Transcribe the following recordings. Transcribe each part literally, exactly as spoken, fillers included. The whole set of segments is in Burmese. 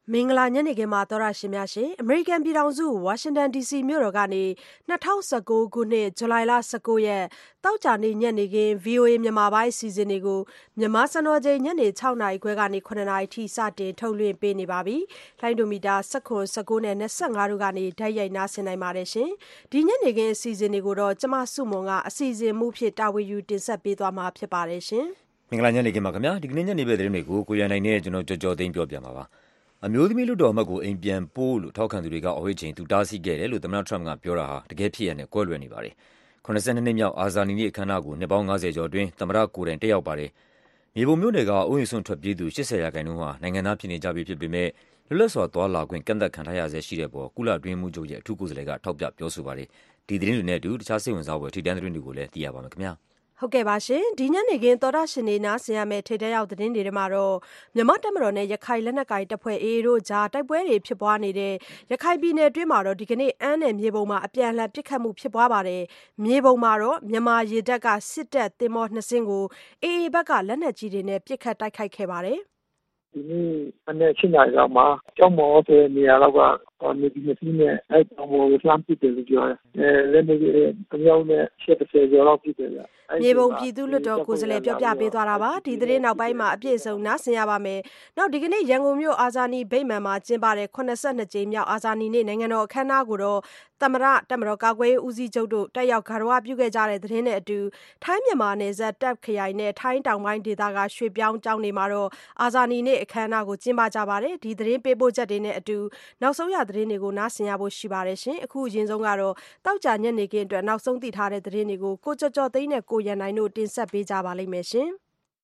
မင်္ဂလာညနေခင်းမှာသောရရှင်များရှင်အမေရိကန်ပြည်ထောင်စုဝါရှင်တန်ဒီစီမြို့တော်ကနေ၂၀၁၉ခုနှစ်ဇူလိုင်လ၁၉ရက်တောက်ကြနေ့ညနေခင်း ဗီအိုအေမြန်မာပိုင်းအစီအစဉ်တွေကိုမြန်မာစံတော်ချိန်ညနေ၆နာရီခွဲကနေခုနှစ်နာရီထိစတင်ထုတ်လွှင့်ပေးနေပါပြီ။လိုင်းဒိုမီတာ၁၇ ၁၉နဲ့၂၅တို့ကနေဓာတ်ရိုက်နားဆင်နိုင်ပါတယ်ရှင်။ဒီညနေခင်းအစီအစဉ်တွေကိုတော့ကျမစုမွန်ကအစီအစဉ်မှုဖြစ်တာဝန်ယူတင်ဆက်ပေးသွားမှာဖြစ်ပါတယ်ရှင်။မင်္ဂလာညနေခင်းပါခင်ဗျာဒီကနေ့ညနေပဲသတင်းတွေကိုကိုရန်နိုင်နဲ့ကျွန်တော်ကြော်ကြော်သိမ်းပြောပြပါပါ။အမျိုးသမီးလူတော်အမတ်ကိုအိမ်ပြန်ပို့လို့ထောက်ခံသူတွေကအော်ဟစ်ချိန်သူတားဆီးခဲ့တယ်လို့သမ္မတထရမ့်ကပြောတာဟာတကယ်ဖြစ်ရတဲ့ကွဲလွဲနေပါတယ်။ခုနှစ်၂နှစ်မြောက်အာဇာနည်နေ့အခမ်းအနားကိုနှစ်ပေါင်း၅၀ကျော်အတွင်းသမ္မတကိုယ်တိုင်တက်ရောက်ပါတယ်။မြေပုံမြို့နယ်ကအိုးအိမ်စွန့်ထွက်ပြေးသူ၈၀ရာခိုင်နှုန်းဟာနိုင်ငံသားဖြစ်နေကြပြီဖြစ်ပေမဲ့လွတ်လပ်စွာသွားလာခွင့်ကန့်သတ်ခံထားရဆဲရှိတဲ့ပေါ်ကုလအတွင်းမှုချုပ်ရဲ့အထူးကိုယ်စားလှယ်ကထောက်ပြပြောဆိုပါတယ်။ဒီသတင်းတွေနဲ့အတူတခြားစိတ်ဝင်စားဖွယ်ထိတန်းသတင်းတွေကိုလည်းသိရပါမယ်ခင်ဗျာ။ဟုတ်ကဲ့ပါရှင်ဒီညနေခင်းသောတာရှင်နေနားဆင်ရမယ့်ထိတဲ့ရောက်သတင်းတွေမှာတော့မြန်မာတပ်မတော်နဲ့ရခိုင်လက်နက်ကိုင်တပ်ဖွဲ့ အေအေ တို့ကြားတိုက်ပွဲတွေဖြစ်ပွားနေတဲ့ရခိုင်ပြည်နယ်အတွင်းမှာတော့ဒီကနေ့အမ်းနယ်မြေပုံမှာအပြန်အလှန်ပစ်ခတ်မှုဖြစ်ပွားပါတယ်မြေပုံမှာတော့မြန်မာရေတပ်ကစစ်တပ်သင်္ဘောနှစ်စင်းကို အေအေ ဘက်ကလက်နက်ကြီးတွေနဲ့ပစ်ခတ်တိုက်ခိုက်ခဲ့ပါတယ်ဒီနေ့အနေချင်းနိုင်တော့မှာကျောင်းမော်တဲ့နေရာတော့ကနေဒီနေ့နဲ့အဲ့တော့မော်လမ်းပြတယ်လို့ပြောတယ်အဲလည်းနေအမြောက်နဲ့ရှစ်တစ်ဆယ်ကျော်လောက်ပြတယ်ဗျမြေပုံပြည်သူ့လွှတ်တော်ကိုယ်စားလှယ်ပြောပြပေးသွားတာပါဒီသတင်းနောက်ပိုင်းမှာအပြည့်အစုံနားဆင်ရပါမယ်နောက်ဒီကနေ့ရန်ကုန်မြို့အာဇာနည်ဗိမာန်မှာကျင်းပတဲ့ခုနှစ်၂ကြိမ်မြောက်အာဇာနည်နေ့နိုင်ငံတော်အခမ်းအနားကိုတော့သမ္မတတပ်မတော်ကာကွယ်ရေးဦးစီးချုပ်တို့တက်ရောက်ဂါရဝပြုခဲ့ကြတဲ့သတင်းနဲ့အတူထိုင်းမြန်မာနယ်စပ်တပ်ခရိုင်နဲ့ထိုင်းတောင်ပိုင်းဒေသကရွှေပြောင်းကျောင်းတွေမှာတော့အာဇာနည်နေ့အခမ်းအနားကိုကျင်းပကြပါတယ်ဒီသတင်းပေးပို့ချက်တွေနဲ့အတူနောက်ဆုံးရသတင်းတွေကိုနားဆင်ရဖို့ရှိပါတယ်ရှင်အခုအရင်ဆုံးကတော့တောက်ကြညနေခင်းအတွက်နောက်ဆုံးသိထားတဲ့သတင်းတွေကိုကိုကြော်ကြော်သိန်းနဲ့ကိုရန်နိုင်တို့တင်ဆက်ပေးကြပါလိမ့်မယ်ရှင်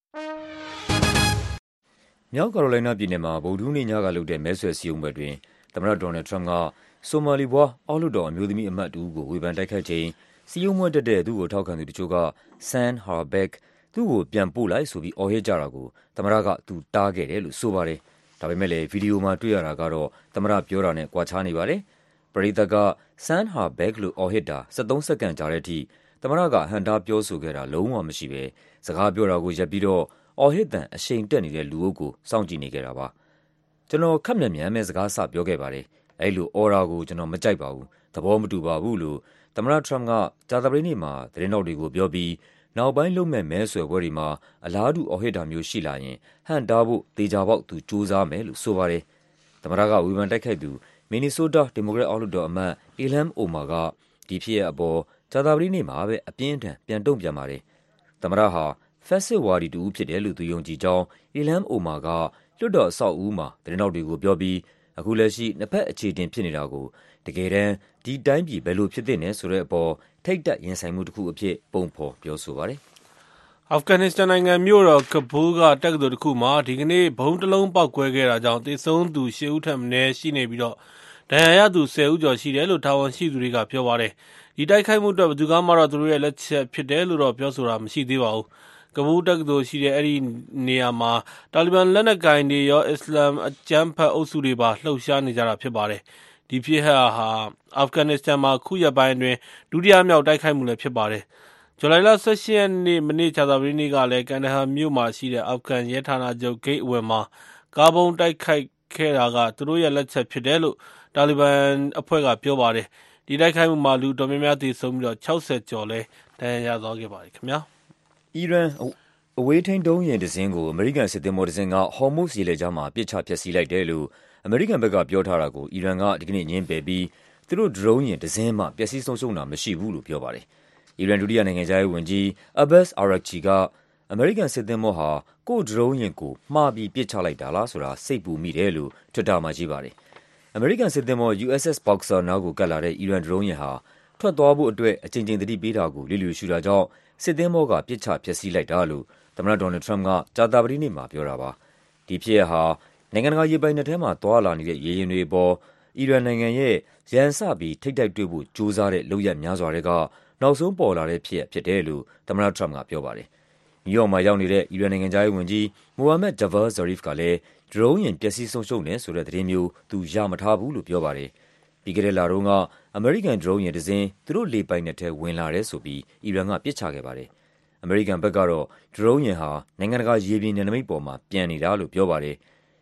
။မြောက်ကာရိုလိုင်းနာပြည်နယ်မှာဗုဒ္ဓဟူးနေ့ညကလုပ်တဲ့မဲဆွယ်စည်းရုံးပွဲတွင်သမ္မတဒေါ်နယ်ထရမ့်ကဆိုမာလီဘွားအောက်လွှတ်တော်အမျိုးသမီးအမတ်တူကိုဝေဖန်တိုက်ခိုက်ချိန်စည်းရုံးပွဲတက်တဲ့သူ့ကိုထောက်ခံသူတချို့က San Harbeck သူ့ကိုပြန်ပို့လိုက်ဆိုပြီးအော်ဟစ်ကြတာကိုသမ္မတကသူတားခဲ့တယ်လို့ဆိုပါတယ်။ဒါပေမဲ့လည်းဗီဒီယိုမှာတွေ့ရတာကတော့သမ္မတပြောတာနဲ့ကွာခြားနေပါတယ်။ပရိသတ်က San Harbeck လို့အော်ဟစ်တာ၁၃စက္ကန့်ကြာတဲ့အထိသမ္မတကဟန်တာပြောဆိုခဲ့တာလုံးဝမရှိဘဲစကားပြောတာကိုရပ်ပြီးတော့အော်ဟစ်တန်အရှိန်တက်နေတဲ့လူအုပ်ကိုစောင့်ကြည့်နေခဲ့တာပါကျွန်တော်ခက်မြန်မြန်ပဲစကားစပြောခဲ့ပါတယ်အဲ့လိုအော်ရာကိုကျွန်တော်မကြိုက်ပါဘူးသဘောမတူပါဘူးလို့သမ္မတထရမ့်ကကြာသပတေးနေ့မှာသတင်းတော်တွေကိုပြောပြီးနောက်ပိုင်းလုပ်မဲ့မဲဆွယ်ပွဲတွေမှာအလားတူအော်ဟစ်တာမျိုးရှိလာရင်ဟန်တာဖို့တေချာပေါက်သူစူးစမ်းမယ်လို့ဆိုပါတယ်သမ္မတကဝေဖန်တိုက်ခိုက်သူမင်နီဆိုးတာဒီမိုကရက်အောက်လွှတ်တော်အမတ်အီလမ်အိုမာကဒီဖြစ်ရအပေါ်ကြာသပတေးနေ့မှာပဲအပြင်းအထန်ပြန်တုံ့ပြန်ပါတယ်သမ္မတဟာဖက်စစ်ဝါဒီတူဖြစ်တယ်လို့သူယုံကြည်ကြောင်းအီလမ်အိုမာကလွှတ်တော်အဆောက်အဦမှာသတင်းတော်တွေကိုပြောပြီးအခုလက်ရှိနှစ်ဖက်အခြေတင်ဖြစ်နေတာကိုတကယ်တမ်းဒီတိုင်းပြည်ဘယ်လိုဖြစ်သင့်လဲဆိုတဲ့အပေါ်ထိတ်တက်ရင်ဆိုင်မှုတစ်ခုအဖြစ်ပုံဖော်ပြောဆိုပါတယ်အာဖဂန်နစ္စတန်နိုင်ငံမြို့တော်ကဘူလ်ကတက္ကသိုလ်တစ်ခုမှာဒီကနေ့ဘုံတစ်လုံးပေါက်ကွဲခဲ့တာကြောင့်သေဆုံးသူ၈ဦးထက်မနည်းရှိနေပြီးတော့ဒဏ်ရာရသူ၁၀ဦးကျော်ရှိတယ်လို့တာဝန်ရှိသူတွေကပြောပါတယ်ဒီတိုက်ခိုက်မှုအတွက်ဘယ်သူကမှတော့သူတို့ရဲ့လက်ချက်ဖြစ်တယ်လို့တော့ပြောဆိုတာမရှိသေးပါဘူးကဘူလ်တက္ကသိုလ်ရှိတဲ့အဲ့ဒီနေရာမှာတာလီဘန်လက်နက်ကိုင်တွေရောအစ္စလာမ်အကြမ်းဖက်အုပ်စုတွေပါလှုပ်ရှားနေကြတာဖြစ်ပါတယ်ဒီဖြစ်ဟာဟာအာဖဂန်နစ္စတန်မှာခုရက်ပိုင်းအတွင်းဒုတိယမြောက်တိုက်ခိုက်မှုလည်းဖြစ်ပါတယ်ဇူလိုင်လ၁၈ရက်နေ့မနေ့ကြာသပတေးနေ့ကလည်းကန်ဒါဟာမြို့မှာရှိတဲ့အာဖဂန်ရဲဌာနချုပ်ဂိတ်အဝယ်မှာကားဘုံတိုက်ခိုက်ခဲ့တာကသူတို့ရဲ့လက်ချက်ဖြစ်တယ်လို့တာလီဘန်အဖွဲ့ကပြောပါတယ်ဒီတိုက်ခိုက်မှုမှာလူတော်များများသေဆုံးပြီးတော့၆၀ကျော်လဲဒဏ်ရာရသွားခဲ့ပါတယ်ခင်ဗျာအီရန်အဝေးထိန်းဒုံးယာဉ်တစ်စင်းကိုအမေရိကန်စစ်သင်္ဘောတစ်စင်းကဟော်မုဇ်ရေလက်ကြားမှာပစ်ချဖျက်ဆီးလိုက်တယ်လို့အမေရိကန်ဘက်ကပြောထားတာကိုအီရန်ကဒီကနေ့ငြင်းပယ်ပြီးသူတို့ဒရုန်းယာဉ်တစ်စင်းမှပျက်စီးဆုံးရှုံးတာမရှိဘူးလို့ပြောပါတယ်အီရန်ဒုတိယနိုင်ငံခြားရေးဝန်ကြီးအဘတ်စ်အာရချီကအမေရိကန်စစ်သင်္ဘောဟာကို့ဒရုန်းယာဉ်ကိုမှားပြီးပစ်ချလိုက်တာလားဆိုတာစိတ်ပူမိတယ်လို့ Twitter မှာရေးပါတယ်အမေရိကန်စစ်သင်္ဘော ယူ အက်စ် အက်စ် Boxer နားကိုကပ်လာတဲ့အီရန်ဒရုန်းယာဉ်ဟာထွက်သွားဖို့အတွက်အချိန်ချင်းသတိပေးတာကိုလျစ်လျူရှုတာကြောင့်စစ်သင်္ဘောကပစ်ချဖျက်ဆီးလိုက်တာလို့သမ္မတဒေါ်နယ်ထရမ့်ကကြာသပတေးနေ့မှာပြောတာပါဒီဖြစ်ရဟာနိုင်ငံတကာရေပိုင်နက်ထဲမှာတွာလာနေတဲ့ရေရင်တွေပေါ်အီရန်နိုင်ငံရဲ့ရန်စပြီးထိတ်တိုက်တွေ့ဖို့ကြိုးစားတဲ့လုပ်ရများစွာတွေကနောက်ဆုံးပေါ်လာတဲ့ဖြစ်ရဖြစ်တယ်လို့သမ္မတထရမ့်ကပြောပါတယ်နယူးယောက်မှာရောက်နေတဲ့အီရန်နိုင်ငံသားရေးဝန်ကြီးမိုဟာမက်ဂျာဗာဇာရီဖ်ကလည်းဒရုန်းယာဉ်ပျက်စီးဆုံးရှုံးတယ်ဆိုတဲ့သတင်းမျိုးသူရမထားဘူးလို့ပြောပါတယ်ပြီးခဲ့တဲ့လတုန်းကအမေရိကန်ဒရုန်းယာဉ်တစ်စင်းသူတို့လေပိုင်နက်ထဲဝင်လာတယ်ဆိုပြီးအီရန်ကပစ်ချခဲ့ပါတယ်အမေရိကန်ဘက်ကတော့ဒရုန်းယာဉ်ဟာနိုင်ငံတကာရေပြင်နယ်နိမိတ်ပေါ်မှာပြန်နေတာလို့ပြောပါတယ်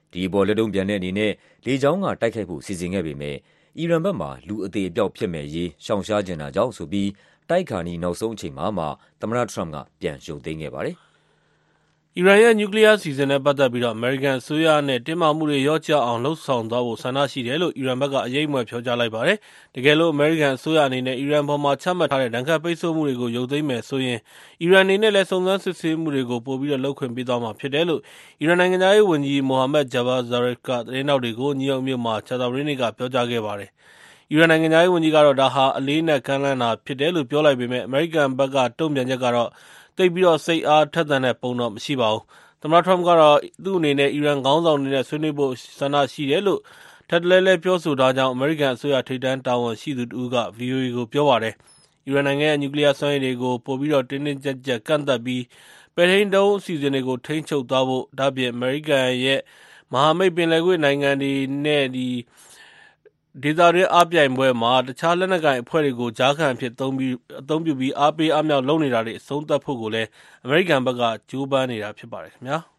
ဒီအပေါ်လက်တုံ့ပြန်တဲ့အနေနဲ့လေကြောင်းကတိုက်ခိုက်ဖို့စီစဉ်ခဲ့ပေမဲ့အီရန်ဘက်မှာလူအသေးအပျောက်ဖြစ်မဲ့ရေးရှောင်ရှားကျင်တာကြောင့်ဆိုပြီးတိုက်ခါနီနောက်ဆုံးအချိန်မှာမှသမ္မတထရမ့်ကပြန်ရုပ်သိမ်းခဲ့ပါတယ်။အီရန်ရဲ့နျူကလ িয়ার စီစဉ်နဲ့ပတ်သက်ပြီးတော့အမေရိကန်အစိုးရနဲ့တင်းမာမှုတွေလျော့ကျအောင်လှုံ့ဆော်သွားဖို့ဆန္ဒရှိတယ်လို့အီရန်ဘက်ကအရေးအမွယ်ပြောကြားလိုက်ပါတယ်။တကယ်လို့အမေရိကန်အစိုးရအနေနဲ့အီရန်ပေါ်မှာချမှတ်ထားတဲ့ဒဏ်ခတ်ပိတ်ဆို့မှုတွေကိုရုပ်သိမ်းမယ်ဆိုရင်အီရန်အနေနဲ့လည်းစုံစမ်းစစ်ဆေးမှုတွေကိုပိုပြီးတော့လုပ်ခွင့်ပေးသွားမှာဖြစ်တယ်လို့အီရန်နိုင်ငံသားရေးဝန်ကြီးမိုဟာမက်ဂျာဘာဇာရစ်ကသတင်းတောက်တွေကိုနယူးယောက်မြို့မှာကြာသပတေးနေ့ကပြောကြားခဲ့ပါတယ်။အီရန်နိုင်ငံသားရေးဝန်ကြီးကတော့ဒါဟာအလေးနဲ့ကမ်းလှမ်းတာဖြစ်တယ်လို့ပြောလိုက်ပေမဲ့အမေရိကန်ဘက်ကတုံ့ပြန်ချက်ကတော့သိပ်ပြီးတော့စိတ်အားထက်သန်တဲ့ပုံတော့မရှိပါဘူး။သမ္မတထရမ့်ကတော့သူ့အနေနဲ့အီရန်ခေါင်းဆောင်တွေနဲ့ဆွေးနွေးဖို့ဆန္ဒရှိတယ်လို့ထပ်တလဲလဲပြောဆိုထားကြောင်းအမေရိကန်အစိုးရထိပ်တန်းတာဝန်ရှိသူတဦးက ဗွီအိုအေကိုပြောပါတယ်။အီရန်နိုင်ငံရဲ့နျူကလ িয়ার စွမ်းရည်တွေကိုပိုပြီးတော့တင်းတင်းကျပ်ကျပ်ကန့်သတ်ပြီးပဲ့ထိန်းဒုံးအစီအစဉ်တွေကိုထိန်းချုပ်သွားဖို့ဒါ့အပြင်အမေရိကန်ရဲ့မဟာမိတ်ပင်လယ်ကွေ့နိုင်ငံတွေနဲ့ဒီဒေသတွင်းအားပြိုင်ပွဲမှာတခြားလက်နက်ကိုင်အဖွဲ့တွေကိုကြားခံအဖြစ်သုံးပြီးအသုံးပြုပြီးအားပေးအားမြောက်လုပ်နေတာတွေအဆုံးသတ်ဖို့ကိုလည်းအမေရိကန်ဘက်ကကြိုးပမ်းနေတာဖြစ်ပါတယ်ခင်ဗျာ။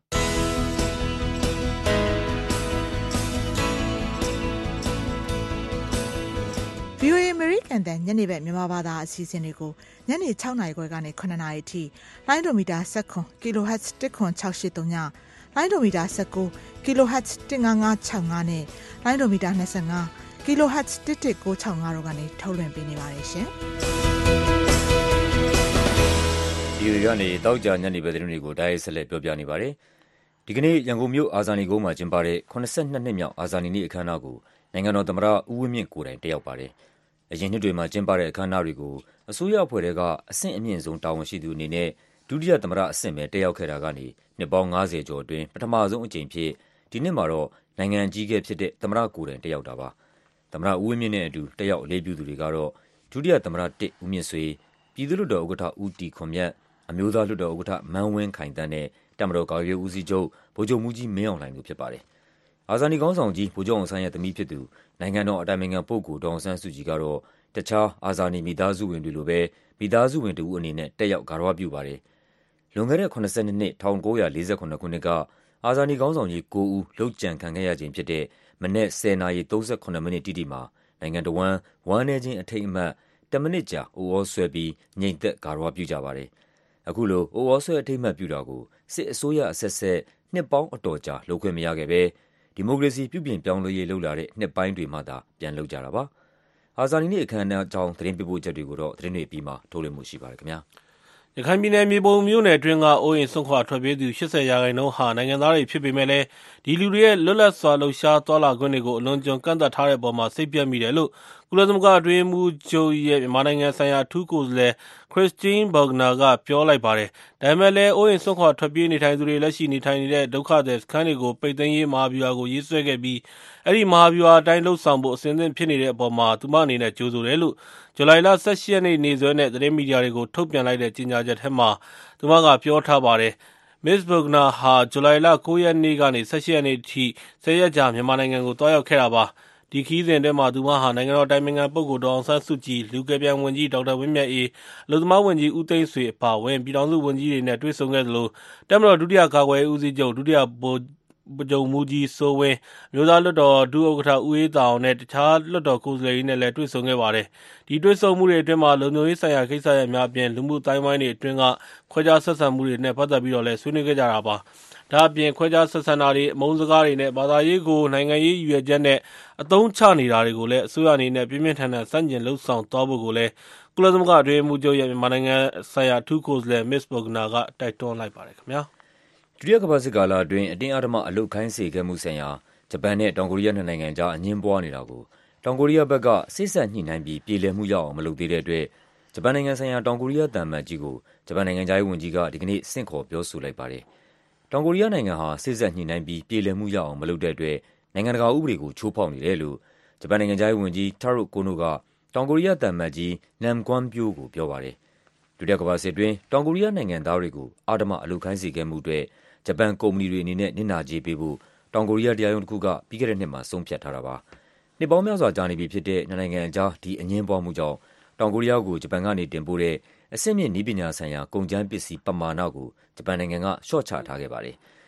ဗွီအိုအေ အမေရိကန်တန်ညနေဘက်မြန်မာဘာသာအစီအစဉ်တွေကိုညနေ၆နာရီခွဲကနေ၇နာရီအထိလိုင်းဒိုမီတာ၁၇ kHz တစ်ခွန်၆၈၃ညလိုင်းဒိုမီတာ၁၉ kHz တစ်၅၅၆၅နဲ့လိုင်းဒိုမီတာ၂၅ kHz တစ်တစ်၉၆၅တို့ကနေထုတ်လွှင့်ပေးနေပါတယ်ရှင်။ဒီကနေတောက်ကြညနေဘက်သတင်းတွေကိုတိုက်ရိုက်ဆက်လက်ပြောပြနေပါတယ်။ဒီကနေ့ရန်ကုန်မြို့အာဇာနည်ကုန်းမှာကျင်းပတဲ့ခုနှစ်နှစ်နှစ်မြောက်အာဇာနည်နေ့အခမ်းအနားကိုနိုင်ငံတော်သမ္မတဦးဝင်းမြင့်ကိုယ်တိုင်တက်ရောက်ပါတယ်။အရင်နှစ်တွေမှာကျင်းပတဲ့အခမ်းအနားတွေကိုအစိုးရအဖွဲ့တွေကအဆင့်အမြင့်ဆုံးတာဝန်ရှိသူအနေနဲ့ဒုတိယသမ္မတအဆင့်ပဲတက်ရောက်ခဲ့တာကနေနှစ်ပေါင်း၅၀ကျော်အတွင်းပထမဆုံးအကြိမ်ဖြစ်ဒီနှစ်မှာတော့နိုင်ငံအကြီးအကဲဖြစ်တဲ့သမ္မတကိုယ်တိုင်တက်ရောက်တာပါ။သမ္မတဦးဝင်းမြင့်နဲ့အတူတက်ရောက်အလေးပြုသူတွေကတော့ဒုတိယသမ္မတတစ်ဦးမြင့်ဆွေ၊ပြည်သူ့လွှတ်တော်ဥက္ကဋ္ဌဦးတီခွန်မြတ်၊အမျိုးသားလွှတ်တော်ဥက္ကဋ္ဌမန်းဝင်းခိုင်သန်းနဲ့တပ်မတော်ကာကွယ်ရေးဦးစီးချုပ်ဗိုလ်ချုပ်မှူးကြီးမင်းအောင်လှိုင်တို့ဖြစ်ပါတယ်။အာဇာနည်ခေါင်းဆောင်ကြီးဗိုလ်ချုပ်အောင်ဆန်းရဲ့သမီးဖြစ်သူနိုင်ငံတော်အတိုင်ပင်ခံပုဂ္ဂိုလ်ဒေါ်အောင်ဆန်းစုကြည်ကတော့တခြားအာဇာနည်မိသားစုဝင်တွေလိုပဲမိသားစုဝင်တဦးအနေနဲ့တက်ရောက်ဂါရဝပြုပါတယ်။လွန်ခဲ့တဲ့ခုနှစ်နှစ်၁၉၄၇ခုနှစ်ကအာဇာနည်ခေါင်းဆောင်ကြီးကိုဦးလုပ်ကြံခံခဲ့ရခြင်းဖြစ်တဲ့မနေ့ဆယ်နာရီ၃၇မိနစ်တိတိမှာနိုင်ငံတော်ဝန်ဝမ်းနေခြင်းအထိမ်းအမှတ်တမိနစ်ကြာအိုဩဆွဲပြီးငြိမ်သက်ဂါရဝပြုကြပါတယ်။အခုလိုအိုဩဆွဲအထိမ်းအမှတ်ပြုတာကိုစစ်အစိုးရအဆက်ဆက်နှစ်ပေါင်းအတော်ကြာလုပ်ခွင့်မရခဲ့ပဲဒီမိုကရေစီပြုပြင်ပြောင်းလဲရေးလှုပ်လာတဲ့နှစ်ပိုင်းတွေမှသာပြန်လုပ်ကြတာပါ။အာဇာနည်နေ့အခမ်းအနားအကြောင်းသတင်းပေးပို့ချက်တွေကိုတော့သတင်းတွေပြီးမှထုတ်လွှင့်မှုရှိပါတယ်ခင်ဗျာ။ရခိုင်ပြည်နယ်မြေပုံမြို့နယ်အတွင်းကအိုးအိမ်စွန့်ခွာထွက်ပြေးသူ၈၀ရာခိုင်နှုန်းဟာနိုင်ငံသားတွေဖြစ်ပေမဲ့လည်းဒီလူတွေရဲ့လွတ်လပ်စွာလှုပ်ရှားသွားလာခွင့်တွေကိုအလွန်ကြုံကန့်သတ်ထားတဲ့အပေါ်မှာစိတ်ပြတ်မိတယ်လို့ကုလသမဂ္ဂအတွင်းမှုချုပ်ရဲ့မြန်မာနိုင်ငံဆိုင်ရာအထူးကိုယ်စားလှယ်ခရစ်စတင်းဘာဂနာကပြောလိုက်ပါတယ်။ဒါပေမဲ့လည်းအိုးအိမ်စွန့်ခွာထွက်ပြေးနေထိုင်သူတွေလက်ရှိနေထိုင်နေတဲ့ဒုက္ခသည်စခန်းတွေကိုပိတ်သိမ်းရေးမဟာဗျူဟာကိုရေးဆွဲခဲ့ပြီးအဲ့ဒီမဟာဗျူဟာအတိုင်းလှုပ်ဆောင်ဖို့အစဉ်အသင့်ဖြစ်နေတဲ့အပေါ်မှာသူမအနေနဲ့ကြိုးဆိုတယ်လို့ဇူလိုင်လ၁၈ရက်နေ့နေ့စွဲနဲ့သတင်းမီဒီယာတွေကိုထုတ်ပြန်လိုက်တဲ့ကြေညာချက်ထဲမှာသူမကပြောထားပါတယ်။ Miz Bogner ဟာဇူလိုင်လ၉ရက်နေ့ကနေ၁၈ရက်နေ့ထိဆယ်ရက်ကြာမြန်မာနိုင်ငံကိုသွားရောက်ခဲ့တာပါ။ဒီခရီးစဉ်အတွင်းမှာသူမဟာနိုင်ငံတော်တိုင်ပင်ခံပုဂ္ဂိုလ်ဒေါ်အောင်ဆန်းစုကြည်၊လူကယ်ပြန်ဝန်ကြီးဒေါက်တာဝင်းမြတ်အေး၊အလုပ်သမားဝန်ကြီးဦးသိန်းဆွေအပါအဝင်ပြည်ထောင်စုဝန်ကြီးတွေနဲ့တွေ့ဆုံခဲ့သလိုတပ်မတော်ဒုတိယကာကွယ်ရေးဦးစီးချုပ်ဒုတိယဗိုလ်ချုပ်မှူးကြီးစိုးဝင်း၊အမျိုးသားလွှတ်တော်ဒုဥက္ကဋ္ဌဦးအေးသာအောင်နဲ့တခြားလွှတ်တော်ကိုယ်စားလှယ်တွေနဲ့လည်းတွေ့ဆုံခဲ့ပါတယ်။ဒီတွေ့ဆုံမှုတွေအတွင်းမှာလုံခြုံရေးဆိုင်ရာကိစ္စရပ်များအပြင်လူမှုတိုင်းဝိုင်းတွေအတွင်းကခွဲခြားဆက်ဆံမှုတွေနဲ့ပတ်သက်ပြီးတော့လည်းဆွေးနွေးခဲ့ကြတာပါ။ဒါ့အပြင်ခွဲခြားဆက်ဆံတာတွေအမုန်းစကားတွေနဲ့ဘာသာရေးကိုနိုင်ငံရေးရည်ရွယ်ချက်နဲ့အသုံးချနေတာတွေကိုလည်းအစိုးရအနေနဲ့ပြင်းပြင်းထန်ထန်စန့်ကျင်လှုံ့ဆော်သွားဖို့ကိုလည်းကုလသမဂ္ဂအတွင်းမှုချုပ်ရဲ့မြန်မာနိုင်ငံဆိုင်ရာအထူးကိုယ်စားလှယ် Miz Bogner ကတိုက်တွန်းလိုက်ပါတယ်ခင်ဗျာ။ဒုတိယကမ္ဘာစစ်ကာလအတွင်းအတင်းအဓမ္မအလုပ်ခိုင်းစေခဲ့မှုဆိုင်ရာဂျပန်နဲ့တောင်ကိုရီးယားနှစ်နိုင်ငံကြားအငြင်းပွားနေတာကိုတောင်ကိုရီးယားဘက်ကစိတ်ဆက်ညှိနှိုင်းပြီးပြေလည်မှုရအောင်မလုပ်သေးတဲ့အတွက်ဂျပန်နိုင်ငံဆိုင်ရာတောင်ကိုရီးယားသံအမတ်ကြီးကိုဂျပန်နိုင်ငံသားရေးဝန်ကြီးကဒီကနေ့ဆင့်ခေါ်ပြောဆိုလိုက်ပါတယ်။တောင်ကိုရီးယားနိုင်ငံဟာစိတ်ဆက်ညှိနှိုင်းပြီးပြေလည်မှုရအောင်မလုပ်တဲ့အတွက်နိုင်ငံတကာဥပဒေကိုချိုးဖောက်နေတယ်လို့ဂျပန်နိုင်ငံသားရေးဝန်ကြီးတာရိုကိုနိုကတောင်ကိုရီးယားသံအမတ်ကြီးနမ်ကွမ်ပြိုးကိုပြောပါတယ်။ဒုတိယကမ္ဘာစစ်တွင်းတောင်ကိုရီးယားနိုင်ငံသားတွေကိုအဓမ္မအလုပ်ခိုင်းစေခဲ့မှုအတွက်ဂျပန်ကုမ္ပဏီတွေအနေနဲ့နစ်နာကြေးပေးဖို့တောင်ကိုရီးယားတရားရုံးတစ်ခုကပြီးခဲ့တဲ့နှစ်မှာဆုံးဖြတ်ထားတာပါ။နှစ်ပေါင်းများစွာကြာနေပြီဖြစ်တဲ့နှစ်နိုင်ငံအကြားဒီအငြင်းပွားမှုကြောင့်တောင်ကိုရီးယားကိုဂျပန်ကနေတင်ပို့တဲ့အဆင့်မြင့်နည်းပညာဆိုင်ရာကုန်ကျန်းပစ္စည်းပမာဏကိုဂျပန်နိုင်ငံကလျှော့ချထားခဲ့ပါတယ်။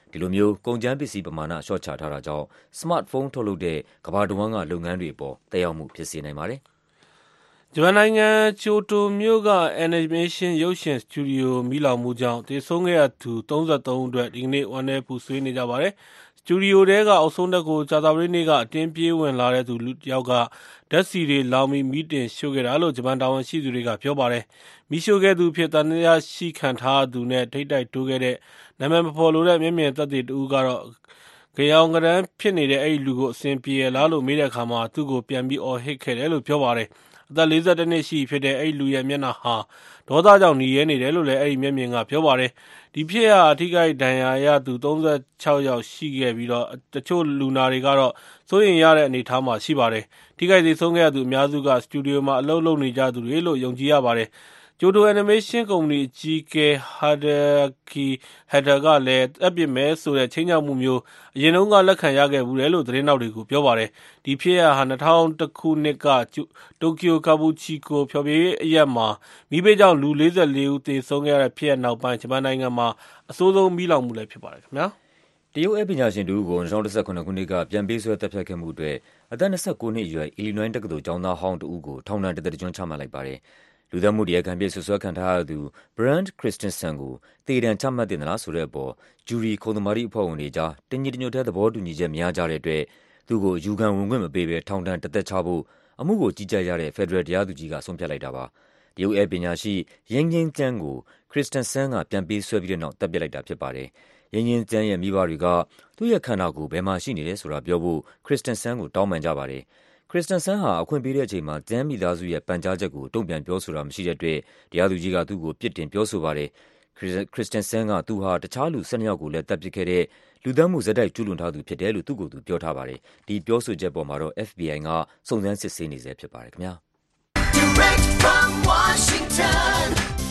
ဒီလိုမျိုးကုန်ကျန်းပစ္စည်းပမာဏလျှော့ချထားတာကြောင့် smartphone ထုတ်လုပ်တဲ့ကမ္ဘာတဝန်းကလုပ်ငန်းတွေပေါ်သက်ရောက်မှုဖြစ်စေနိုင်ပါတယ်။ဂျပန်နိုင်ငံကျိုတိုမြို့က Animation ရုပ်ရှင်စတူဒီယိုမီးလောင်မှုကြောင့်သေဆုံးခဲ့ရသူသုံးဆယ့်သုံးဦးအတွက်ဒီကနေ့ဝမ်းနည်းပူဆွေးနေကြပါတယ်။စတူဒီယိုထဲကအောက်ဆုံးတက်ကိုကြာသပတေးနေ့ကအတင်းပြေးဝင်လာတဲ့သူလူတစ်ယောက်ကဓာတ်ဆီတွေလောင်ပြီးမီးတင်ရှို့ခဲ့တာလို့ဂျပန်တာဝန်ရှိသူတွေကပြောပါတယ်။မီးရှို့ခဲ့သူဖြစ်သံသယရှိခံထားသူနဲ့ထိပ်တိုက်တိုးခဲ့တဲ့နာမည်မဖော်လိုတဲ့မျက်မြင်သက်သေတဦးကတော့ကြောင်ကရန်ဖြစ်နေတဲ့အဲ့ဒီလူကိုအစဉ်ပြေရလားလို့မေးတဲ့အခါမှာသူ့ကိုပြန်ပြီးအော်ဟစ်ခဲ့တယ်လို့ပြောပါတယ်။အသက်လေးဆယ့်တစ်နှစ်ရှိဖြစ်တဲ့အဲ့ဒီလူရဲ့မျက်နှာဟာဒေါသကြောင့်หนีရဲနေတယ်လို့လည်းအဲ့ဒီမျက်မြင်ကပြောပါတယ်။ဒီဖြစ်ရာအထိကိဒဏ်ရာရသူသုံးဆယ့်ခြောက်ယောက်ရှိခဲ့ပြီးတော့တချို့လူနာတွေကတော့စိုးရိမ်ရတဲ့အနေအထားမှာရှိပါတယ်။ထိခိုက်သေးဆုံးခဲ့ရသူအများစုကစတူဒီယိုမှာအလုပ်လုပ်နေကြသူတွေလို့ယုံကြည်ရပါတယ်။ကျိုတို Animation ကုမ္ပဏီအကြီးအကဲ Hideaki Hatta ကလည်းတပ်ပစ်မယ်ဆိုတဲ့ချိန်ချောက်မှုမျိုးအရင်တုန်းကလက်ခံရခဲ့ဘူးတယ်လို့သတင်းတောက်တွေကိုပြောပါတယ်။ဒီဖြစ်ရာဟာ၂၀၀၁ခုနှစ်ကတိုကျိုကာဘူချီကိုဖျော်ဖြေရေးအရက်မှာမီးဘေးကြောင့်လူလေးဆယ့်လေးဦးသေဆုံးခဲ့ရတဲ့ဖြစ်ရပ်နောက်ပိုင်းဂျပန်နိုင်ငံမှာအဆိုးဆုံးမီးလောင်မှုလည်းဖြစ်ပါတယ်ခင်ဗျာ။တရုတ်ဧည့်ပညာရှင်တဦးကို၂၀၁၇ခုနှစ်ကပြန်ပေးဆွဲတပ်ဖြတ်ခဲ့မှုအတွက်အသက်၂၉နှစ်အရွယ် Illinois တက္ကသိုလ်ကျောင်းသားဟောင်းတဦးကိုထောင်ဒဏ်တစ်သက်တစ်ကျွန်းချမှတ်လိုက်ပါတယ်။လူသတ်မှုတရားခံဖြစ်ဆွဆွဲခံထားရသူ Brant Christensen ကိုသေဒဏ်ချမှတ်တင်သလားဆိုတဲ့အပေါ်ဂျူရီခုံသမာဓိအဖွဲ့ဝင်တွေကြားတညီတညွတ်တဲ့သဘောတူညီချက်မရကြတဲ့အတွက်သူ့ကိုယူခံဝင်ခွင့်မပေးဘဲထောင်ဒဏ်တစ်သက်ချဖို့အမှုကိုကြီးကြပ်ရတဲ့ဖက်ဒရယ်တရားသူကြီးကဆုံးဖြတ်လိုက်တာပါ။တရုတ်ဧည့်ပညာရှိယင်းယင်းကျန်းကို Christensen ကပြန်ပေးဆွဲပြီးတဲ့နောက်တပ်ပစ်လိုက်တာဖြစ်ပါတယ်။ယင်းယင်းကျန်းရဲ့မိဘတွေကသူ့ရဲ့ခန္ဓာကိုယ်ဘယ်မှာရှိနေလဲဆိုတာပြောဖို့ Christensen ကိုတောင်းပန်ကြပါတယ်။ခရစ္စတန်ဆန်ဟာအခွင့်ပေးတဲ့အချိန်မှာကျန်းမိသားစုရဲ့ပန်ကြားချက်ကိုတုံ့ပြန်ပြောဆိုတာမရှိတဲ့အတွက်တရားသူကြီးကသူ့ကိုပြစ်တင်ပြောဆိုပါတယ်။ခရစ္စတန်ဆန်ကသူဟာတခြားလူ၁၂ယောက်ကိုလည်းတပ်ပစ်ခဲ့တဲ့လူသတ်မှုဇက်တိုက်ကျူးလွန်ထားသူဖြစ်တယ်လို့သူ့ကိုယ်သူပြောထားပါတယ်။ဒီပြောဆိုချက်ပေါ်မှာတော့ F B I ကစုံစမ်းစစ်ဆေးနေဆဲဖြစ်ပါတယ်ခင်ဗျာ။ Direct from Washington,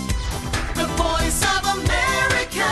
the Voice of America,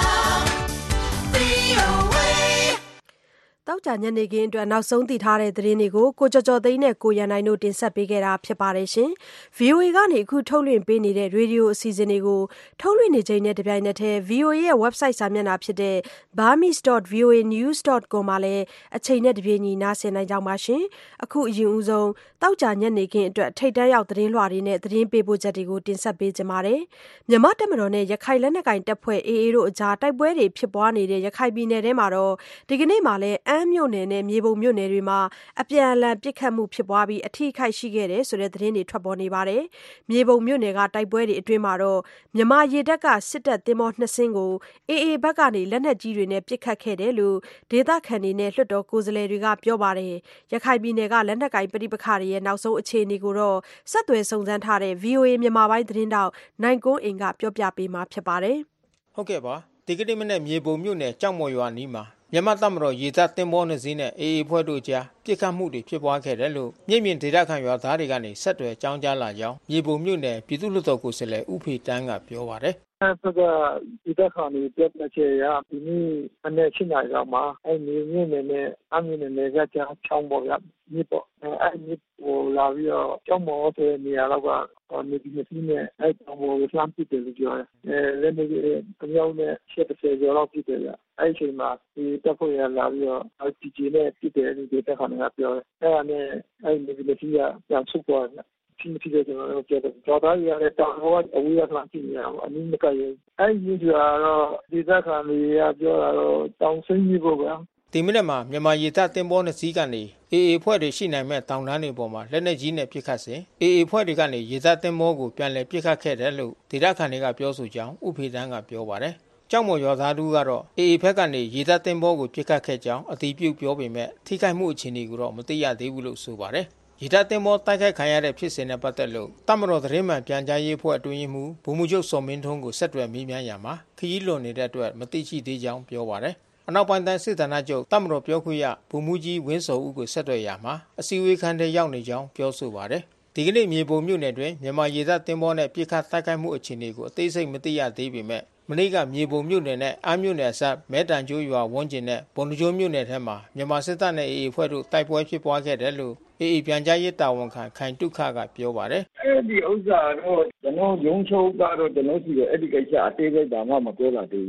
V O A တောက်ကြညနေခင်းအတွက်နောက်ဆုံးသိထားတဲ့သတင်းတွေကိုကိုကြော်ကြော်သိန်းနဲ့ကိုရန်နိုင်တို့တင်ဆက်ပေးခဲ့တာဖြစ်ပါတယ်ရှင်။ V O A ကနေအခုထုတ်လွှင့်ပေးနေတဲ့ရေဒီယိုအစီအစဉ်တွေကိုထုတ်လွှင့်နေချိန်နဲ့တပြိုင်နက်တည်း V O A ရဲ့ website စာမျက်နှာဖြစ်တဲ့ burmese dot v o a news dot com မှာလည်းအချိန်နဲ့တပြေးညီနားဆင်နိုင်ကြပါရှင်။အခုအရင်ဦးဆုံးတောက်ကြညနေခင်းအတွက်ထိတ်တန့်ရောက်သတင်းလွှာတွေနဲ့သတင်းပေးပို့ချက်တွေကိုတင်ဆက်ပေးကြပါမယ်။မြန်မာတပ်မတော်နဲ့ရခိုင်လက်နက်ကိုင်တပ်ဖွဲ့ A A တို့အကြားတိုက်ပွဲတွေဖြစ်ပွားနေတဲ့ရခိုင်ပြည်နယ်ထဲမှာတော့ဒီကနေ့မှလည်းအမ်းမြို့နယ်နဲ့မြေပုံမြို့နယ်တွေမှာအပြန်အလှန်ပစ်ခတ်မှုဖြစ်ပွားပြီးအထိခိုက်ရှိခဲ့တယ်ဆိုတဲ့သတင်းတွေထွက်ပေါ်နေပါတယ်။မြေပုံမြို့နယ်ကတိုက်ပွဲတွေအတွင်းမှာတော့မြန်မာရေတပ်ကစစ်တပ်သင်္ဘောနှစ်စင်းကို A A ဘက်ကနေလက်နက်ကြီးတွေနဲ့ပစ်ခတ်ခဲ့တယ်လို့ဒေသခံတွေနဲ့လွှတ်တော်ကိုယ်စားလှယ်တွေကပြောပါတယ်။ရခိုင်ပြည်နယ်ကလက်နက်ကိုင်ပဋိပက္ခတွေရဲ့နောက်ဆုံးအခြေအနေကိုတော့ဆက်သွယ်စုံစမ်းထားတဲ့ V O A မြန်မာပိုင်းသတင်းတောက်နိုင်ကွန်းအိမ်ကပြောပြပေးမှာဖြစ်ပါတယ်။ဟုတ်ကဲ့ပါဒီကနေ့မနေ့မြေပုံမြို့နယ်ကြောက်မော်ရွာနီးမှာမြန်မာတပ်မတော်ရေတပ်သင်္ဘောနှစ်စီးနဲ့ A A ဖွဲ့တို့ကြားပစ်ခတ်မှုတွေဖြစ်ပွားခဲ့တယ်လို့မြင့်မြင့်ဒေသခံရွာသားတွေကနေဆက်သွယ်ကြောင်းကြားလာကြောင်းမြေပုံမြို့နယ်ပြည်သူ့လွှတ်တော်ကိုယ်စားလှယ်ဦးဖေတန်းကပြောပါတယ်။အဲဒါကဒီတက်ခါနေပြတ်တဲ့ချေရဒီနေ့အနည်းရှင်းနိုင်တော့မှာအဲမြေမြင့်နယ်နဲ့အမြင့်နယ်ကကြားချောင်းပေါ်ရမြစ်ပေါ့အဲမြစ်ဟိုလာပြီးတော့ကျောင်းမော်ဆိုတဲ့နေရာတော့ကနေဒီနေ့နဲ့အဲကျောင်းမော်ကိုလှမ်းပစ်တယ်လို့ပြောတယ်အဲလည်းနေအမြောက်နဲ့ရှစ်တစ်ကျော်လောက်ပစ်တယ်ဗျအဲအချိန်မှာဒီတက်ဖို့ရလာပြီးတော့အတီဂျီနဲ့ပစ်တယ်လို့ဒီတက်ခါနေကပြောတယ်အဲဒါနဲ့အဲဒီဒီနေ့ကပြန်ဆုတ်သွားတယ်ချင်းတီတဲ့ကျွန်တော်တို့ပြောတယ်။ဒေါ်သားရတဲ့တောင်ဟောအဝေးကမှကြည့်ရအောင်အနည်းမကရ။အဲဒီကြီးကတော့ဒီသက်ခံတွေကပြောတာတော့တောင်စိမ့်ကြီးပေါ့ဗျာ။ဒီမိနစ်မှာမြန်မာရေတပ်သင်္ဘောနှစ်စီးကနေ A A ဖွဲ့တွေရှိနိုင်မဲ့တောင်တန်းတွေပေါ်မှာလက်နက်ကြီးနဲ့ပစ်ခတ်စဉ် A A ဖွဲ့တွေကနေရေတပ်သင်္ဘောကိုပြန်လည်ပစ်ခတ်ခဲ့တယ်လို့ဒေသခံတွေကပြောဆိုကြောင်းဥဖေတန်းကပြောပါတယ်။ကြောက်မော်ရွာသားတို့ကတော့ A A ဘက်ကနေရေတပ်သင်္ဘောကိုပစ်ခတ်ခဲ့ကြောင်းအတည်ပြုပြောပေမဲ့ထိခိုက်မှုအခြေအနေကိုတော့မသိရသေးဘူးလို့ဆိုပါတယ်။ရေတပ်သင်္ဘောတိုက်ခိုက်ခံရတဲ့ဖြစ်စဉ်နဲ့ပတ်သက်လို့တပ်မတော်သတင်းမှန်ပြန်ကြားရေးအဖွဲ့အတွင်းမှူးဗိုလ်မှူးချုပ်စောမင်းထွန်းကိုဆက်သွယ်မေးမြန်းရာမှာခရီးလွန်နေတဲ့အတွက်မသိရှိသေးကြောင်းပြောပါတယ်။အနောက်ပိုင်းတိုင်းစစ်ဌာနချုပ်တပ်မတော်ပြောခွင့်ရဗိုလ်မှူးကြီးဝင်းစောဦးကိုဆက်သွယ်ရာမှာအစည်းအဝေးခန်းထဲရောက်နေကြောင်းပြောဆိုပါတယ်။ဒီကနေ့မြေပုံမြို့နယ်တွင်မြန်မာရေတပ်သင်္ဘောနဲ့ပြစ်ခတ်တိုက်ခိုက်မှုအခြေအနေကိုအသေးစိတ်မသိရသေးပေမဲ့မနေ့ကမြေပုံမြို့နယ်နဲ့အမ်းမြို့နယ်အစပ်မဲတန်ကျိုးရွာဝန်းကျင်နဲ့ဘုံကျိုးမြို့နယ်ထဲမှာမြန်မာစစ်တပ်နဲ့ A A ဖွဲ့တို့တိုက်ပွဲဖြစ်ပွားခဲ့တယ်လို့ A A ပြန်ကြားရေးတာဝန်ခံခိုင်တုခကပြောပါတယ်။အဲဒီဥစ္စာတော့ကျွန်တော်ရုံးချုပ်ကတော့ကျွန်တော်စီရဲ့အဲ့ဒီကိစ္စအသေးစိတ်ဘာမှမပြောလာသေးဘူးကြ။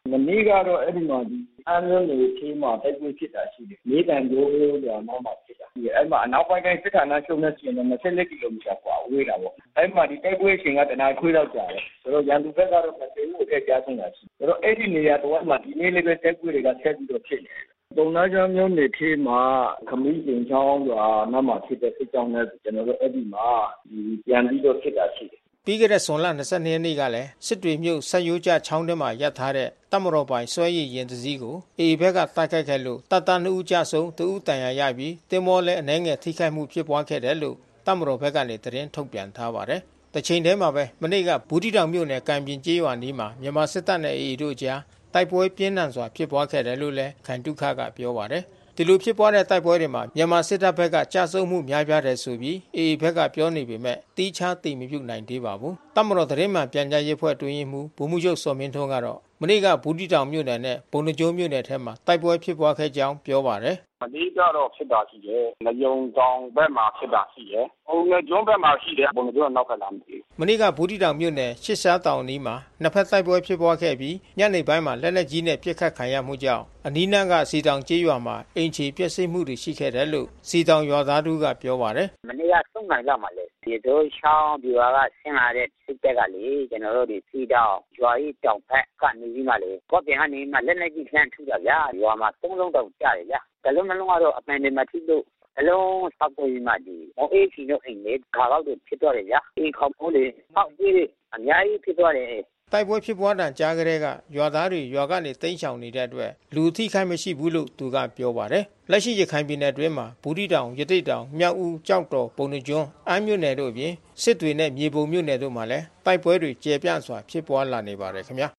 မနေ့ကတော့အဲ့ဒီမှာဒီအမ်းမြို့နယ်ထဲမှာတိုက်ပွဲဖြစ်တာရှိတယ်။လေးတန်ကျိုးရွာနောက်မှာဖြစ်တာ။အဲ့မှာအနောက်ပိုင်းတိုင်းစစ်ဌာနချုပ်နဲ့ရှင်တော့၂၄ကီလိုမီတာกว่าဝေးတာပေါ့။အဲ့မှာဒီတိုက်ပွဲရှင်ကတနာခွေးတော့ကြာတယ်။ဆိုတော့ရန်သူဘက်ကတော့၂၀ဦးအထက်ကြားဆုံးတာရှိ။ဆိုတော့အဲ့ဒီနေရာတော့မှဒီနေ့လေးပဲတိုက်ပွဲတွေကဆက်ပြီးတော့ဖြစ်နေတယ်။ပုံနာချောင်းမြို့နယ်ထဲမှာခမီးတင်ချောင်းရွာနောက်မှာဖြစ်တဲ့စစ်ကြောင်းနဲ့ကျွန်တော်တို့အဲ့ဒီမှာဒီပြန်ပြီးတော့ဖြစ်တာရှိတယ်ပြီးခဲ့တဲ့ဇွန်လ၂၂ရက်နေ့ကလည်းစစ်တွေမြို့ဆက်ရိုးကျချောင်းထဲမှာရပ်ထားတဲ့တပ်မတော်ပိုင်ဆွဲရည်ရင်တစည်းကိုအေဘက်ကတိုက်ခိုက်ခဲ့လို့တပ်သားနှစ်ဦးကြဆုံးတဦးတန်ရာရပြီးတင်မောလည်းအနှဲငယ်ထိခိုက်မှုဖြစ်ပွားခဲ့တယ်လို့တပ်မတော်ဘက်ကနေသတင်းထုတ်ပြန်ထားပါတယ်။တချိန်တည်းမှာပဲမနေ့ကဘူးတီတောင်မြို့နယ်ကံပြင်ကျေးရွာနီးမှာမြန်မာစစ်တပ်နဲ့အေတို့ကြားတိုက်ပွဲပြင်းထန်စွာဖြစ်ပွားခဲ့တယ်လို့လည်းခိုင်တုခကပြောပါတယ်။ဒီလိုဖြစ်ပွားတဲ့တိုက်ပွဲတွေမှာမြန်မာစစ်တပ်ဘက်ကကြာဆုံးမှုများပြားတယ်ဆိုပြီးအေဘက်ကပြောနေပေမဲ့တီးခြားသိမပြုနိုင်သေးပါဘူး။တပ်မတော်သတင်းမှန်ပြန်ကြားရေးဖွဲ့တွင်ရင်မူဗိုလ်မှူးချုပ်စောမင်းထွန်းကတော့မနေ့ကဘူးတီတောင်မြို့နယ်နဲ့ပုံနှကျိုးမြို့နယ်ထဲမှာတိုက်ပွဲဖြစ်ပွားခဲ့ကြောင်းပြောပါတယ်။မနေ့ကတော့ဖြစ်တာရှိတယ်။နယုံတောင်ဘက်မှာဖြစ်တာရှိတယ်။ပုံနှကျိုးဘက်မှာရှိတယ်ပုံနှကျိုးနောက်ဘက်လာမသိဘူး။မနေ့ကဘူးတီတောင်မြို့နယ်ရှစ်ရှားတောင်နီးမှာနှစ်ဖက်တိုက်ပွဲဖြစ်ပွားခဲ့ပြီးညနေပိုင်းမှာလက်နက်ကြီးနဲ့ပစ်ခတ်ခံရမှုကြောင့်အနီးနားကစီတောင်ကျေးရွာမှာအင်ချီပျက်စီးမှုတွေရှိခဲ့တယ်လို့စီတောင်ရွာသားတို့ကပြောပါတယ်။မနေ့ကသုံးနိုင်လောက်မှာလေဒီတို့ချောင်းဒီရွာကဆင်းလာတဲ့စစ်တပ်ကလေကျွန်တော်တို့ဒီစီတောင်ရွာကြီးတောင်ဘက်ကနေပြီးမှလေကော့ပြန်ကနေမှလက်နက်ကြီးလှမ်းထုတာဗျာရွာမှာသုံးလုံးတော့ကြားတယ်ဗျာဒါလုံးနှလုံးကတော့အပန်တွေမှာထိလို့အလုံးစောက်ပေါ်ပြီးမှဒီမောင်အေးချီတို့အိမ်လေးခါတော့ဖြစ်သွားတယ်ဗျာအိမ်ခေါမိုးလေးပေါက်ပြီးအများကြီးဖြစ်သွားတယ်တိုက်ပွဲဖြစ်ပွားတဲ့ကြားကလေးကရွာသားတွေရွာကနေတိမ်းရှောင်နေတဲ့အတွက်လူထိခိုက်မရှိဘူးလို့သူကပြောပါတယ်လက်ရှိရခိုင်ပြည်နယ်အတွင်းမှာဘူးတီတောင်ရတိတောင်မြောက်ဦးကြောက်တော်ပုံနှကျွန်းအမ်းမြို့နယ်တို့အပြင်စစ်တွေနဲ့မြေပုံမြို့နယ်တို့မှာလည်းတိုက်ပွဲတွေကျေပြန့်စွာဖြစ်ပွားလာနေပါတယ်ခင်ဗျာ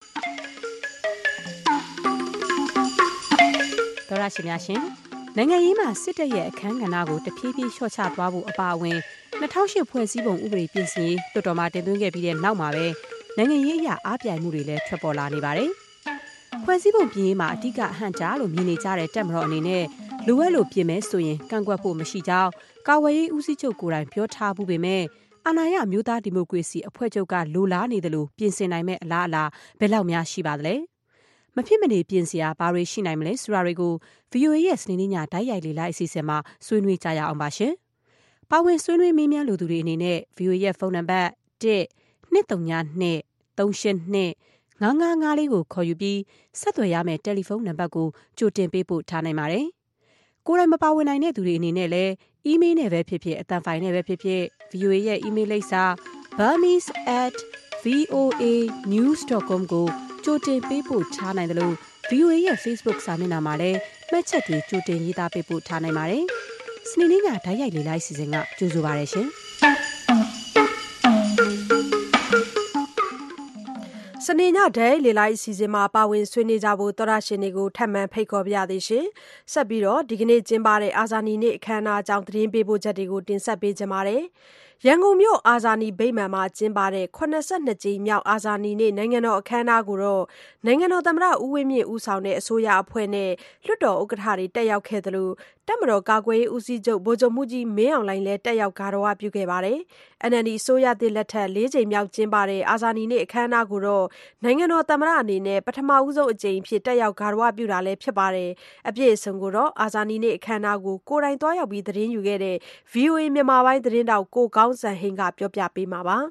ဒေါ်ရရှိများရှင်နိုင်ငံရေးမှာစစ်တပ်ရဲ့အခမ်းကဏ္ဍကိုတဖြည်းဖြည်းလျှော့ချသွားဖို့အပါအဝင်၂၀၀၈ဖွဲ့စည်းပုံဥပဒေပြင်ဆင်ရေးတော်တော်မှတင်သွင်းခဲ့ပြီးတဲ့နောက်မှာပဲနိုင်ငံရေးအရာအားပြိုင်မှုတွေလည်းထွက်ပေါ်လာနေပါတယ်။ဖွဲ့စည်းပုံပြင်ရေးမှာအဓိကအဟန့်ကြားလို့မြင်နေကြတဲ့တပ်မတော်အနေနဲ့လိုအပ်လို့ပြင်မဲဆိုရင်ကန့်ကွက်ဖို့မရှိကြောင်းကာဝေးရေးဦးစီးချုပ်ကိုယ်တိုင်ပြောထားမှုပေမဲ့အာဏာရမျိုးသားဒီမိုကရေစီအဖွဲ့ချုပ်ကလိုလားနေတယ်လို့ပြင်ဆင်နိုင်မဲ့အလားအလာဘယ်လောက်များရှိပါသလဲ။မဖြစ်မနေပြင်စရာဘာတွေရှိနိုင်မလဲဆိုတာတွေကို ဗီအိုအေ ရဲ့စနေနေ့ညတိုက်ရိုက်လေ့လာအစီအစဉ်မှာဆွေးနွေးကြရအောင်ပါရှင်။ပါဝင်ဆွေးနွေးမေးမြန်းလိုသူတွေအနေနဲ့ ဗီအိုအေ ရဲ့ဖုန်းနံပါတ်တစ် နှစ် သုံး ည နှစ် သုံး ရှစ် နှစ် ငါး ငါး ငါး လေးကိုခေါ်ယူပြီးဆက်သွယ်ရမယ့်တယ်လီဖုန်းနံပါတ်ကိုကြိုတင်ပေးပို့ထားနိုင်ပါတယ်။ကိုယ်တိုင်မပါဝင်နိုင်တဲ့သူတွေအနေနဲ့လည်းအီးမေးလ်နဲ့ပဲဖြစ်ဖြစ်အသံဖိုင်နဲ့ပဲဖြစ်ဖြစ် ဗီအိုအေ ရဲ့အီးမေးလ်လိပ်စာ burmese at voa news dot com ကိုကြိုတင်ပေးပို့ထားနိုင်တယ်လို့ ဗီအိုအေ ရဲ့ Facebook စာမျက်နှာမှာလည်းမှတ်ချက်တွေကြိုတင်ရေးသားပေးပို့ထားနိုင်ပါတယ်။စနေနေ့ညဓာတ်ရိုက်လေ့လာအစီအစဉ်ကကြိုဆိုပါရရှင်။စနေညဒဲလေလိုက်အစီအစဉ်မှာပါဝင်ဆွေးနွေးကြဖို့သောရရှင်တွေကိုထပ်မံဖိတ်ခေါ်ပြသေးရှင်။ဆက်ပြီးတော့ဒီကနေ့ကျင်းပတဲ့အာဇာနည်နေ့အခမ်းအနားအကြောင်းသတင်းပေးပို့ချက်တွေကိုတင်ဆက်ပေးကြပါမယ်။ရန်ကုန်မြို့အာဇာနည်ဗိမာန်မှာကျင်းပတဲ့ခုနှစ်ဆယ့်နှစ်ကြိမ်မြောက်အာဇာနည်နေ့နိုင်ငံတော်အခမ်းအနားကိုတော့နိုင်ငံတော်သမ္မတဦးဝင်းမြင့်ဦးဆောင်တဲ့အစိုးရအဖွဲ့နဲ့လွှတ်တော်ဥက္ကဋ္ဌတွေတက်ရောက်ခဲ့သလိုတပ်မတော်ကာကွယ်ရေးဦးစီးချုပ်ဗိုလ်ချုပ်မှုကြီးမင်းအောင်လှိုင်လည်းတက်ရောက်ဂါရဝပြုခဲ့ပါတယ်။ အန် အယ်လ် ဒီ အစိုးရသစ်လက်ထက်လေးကြိမ်မြောက်ကျင်းပတဲ့အာဇာနည်နေ့အခမ်းအနားကိုတော့နိုင်ငံတော်သမ္မတအနေနဲ့ပထမဦးဆုံးအကြိမ်အဖြစ်တက်ရောက်ဂါရဝပြုတာလည်းဖြစ်ပါတယ်။အပြည့်အစုံကိုတော့အာဇာနည်နေ့အခမ်းအနားကိုကိုယ်တိုင်သွားရောက်ပြီးသတင်းယူခဲ့တဲ့ ဗီအိုအေ မြန်မာပိုင်းသတင်းတောက်ကိုကောင်းစံဟိန်းကပြောပြပေးမှာပါ။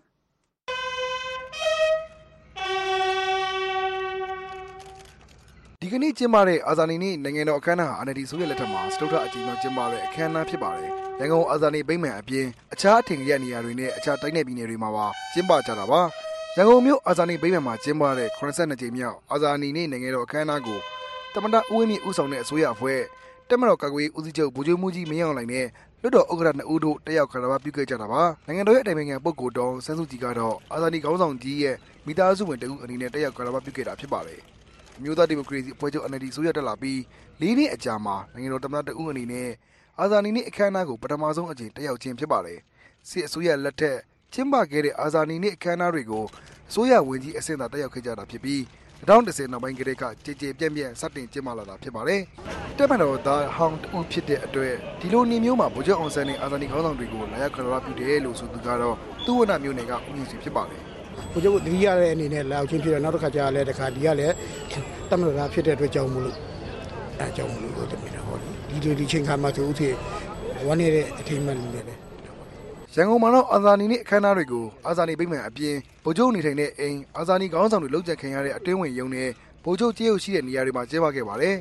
ဒီကနေ့ကျင်းပတဲ့အာဇာနည်နေ့နိုင်ငံတော်အခမ်းအနားဟာ အန် အယ်လ် ဒီ ဆိုတဲ့လက်ထက်မှာစတုတ္ထအကြိမ်မြောက်ကျင်းပတဲ့အခမ်းအနားဖြစ်ပါတယ်။ရန်ကုန်အာဇာနည်ဗိမာန်အပြင်အခြားအထင်ကြီးနေရာတွေနဲ့အခြားတိုင်းနယ်ပြည်နယ်တွေမှာပါကျင်းပကြတာပါ။ရန်ကုန်မြို့အာဇာနည်ဗိမာန်မှာကျင်းပတဲ့ခုနှစ်ဆယ့်နှစ်ကြိမ်မြောက်အာဇာနည်နေ့နိုင်ငံတော်အခမ်းအနားကိုသမ္မတဦးဝင်းမြင့်ဦးဆောင်တဲ့အစိုးရအဖွဲ့တပ်မတော်ကာကွယ်ရေးဦးစီးချုပ်ဗိုလ်ချုပ်မှုကြီးမင်းအောင်လှိုင်နဲ့လွှတ်တော်ဥက္ကဋ္ဌနှစ်ဦးတို့တက်ရောက်ဂါရဝပြုခဲ့ကြတာပါ။နိုင်ငံတော်ရဲ့အတိုင်ပင်ခံပုဂ္ဂိုလ်တော်ဆန်းစုကြည်ကတော့အာဇာနည်ခေါင်းဆောင်ကြီးရဲ့မိသားစုဝင်တဦးအနေနဲ့တက်ရောက်ဂါရဝပြုခဲ့တာဖြစ်ပါတယ်။အမျိုးသားဒီမိုကရေစီအဖွဲ့ချုပ် အန် အယ်လ် ဒီ ဆိုရတက်လာပြီးလေးနှစ်အကြာမှာနိုင်ငံတော်သမ္မတတဦးအနေနဲ့အာဇာနည်နေ့အခမ်းအနားကိုပထမဆုံးအကြိမ်တက်ရောက်ခြင်းဖြစ်ပါတယ်။စစ်အစိုးရလက်ထက်ကျင်းပခဲ့တဲ့အာဇာနည်နေ့အခမ်းအနားတွေကိုအစိုးရဝန်ကြီးအဆင့်သာတက်ရောက်ခဲ့ကြတာဖြစ်ပြီး၂၀၁၀နောက်ပိုင်းကတည်းကကြေကြေပြန့်ပြန့်စတင်ကျင်းပလာတာဖြစ်ပါတယ်။တပ်မတော်သားဟောင်းတဦးဖြစ်တဲ့အတွက်ဒီလိုနေမျိုးမှာဗိုလ်ချုပ်အောင်ဆန်းနဲ့အာဇာနည်ခေါင်းဆောင်တွေကိုလာရောက်ဂါရဝပြုတယ်လို့ဆိုသူကတော့သူ့ဝနမျိုးနယ်ကဦးမြင့်စီဖြစ်ပါတယ်။ကိုကျုပ်တတိယရဲ့အနေနဲ့လာချင်းဖြစ်တယ်နောက်တစ်ခါကျလည်းတစ်ခါဒီကလည်းတမန်တော်ဖြစ်တဲ့အတွက်ကြောင့်မလို့အဲကြောင့်မလို့တမန်တော်ဟောဒီဒီဒီချင်းခါမှာသူဥထေဝမ်းနေတဲ့အထိမ်းအမှတ်တွေလည်းရန်ကုန်မှာတော့အာဇာနည်နေ့အခမ်းအနားတွေကိုအာဇာနည်ဗိမာန်အပြင်ဗိုလ်ချုပ်နေထိုင်တဲ့အိမ်အာဇာနည်ခေါင်းဆောင်တွေလုံခြုံခံရတဲ့အတွင်းဝင်ရုံနဲ့ဗိုလ်ချုပ်ကျေးရုပ်ရှိတဲ့နေရာတွေမှာကျင်းပခဲ့ပါတယ်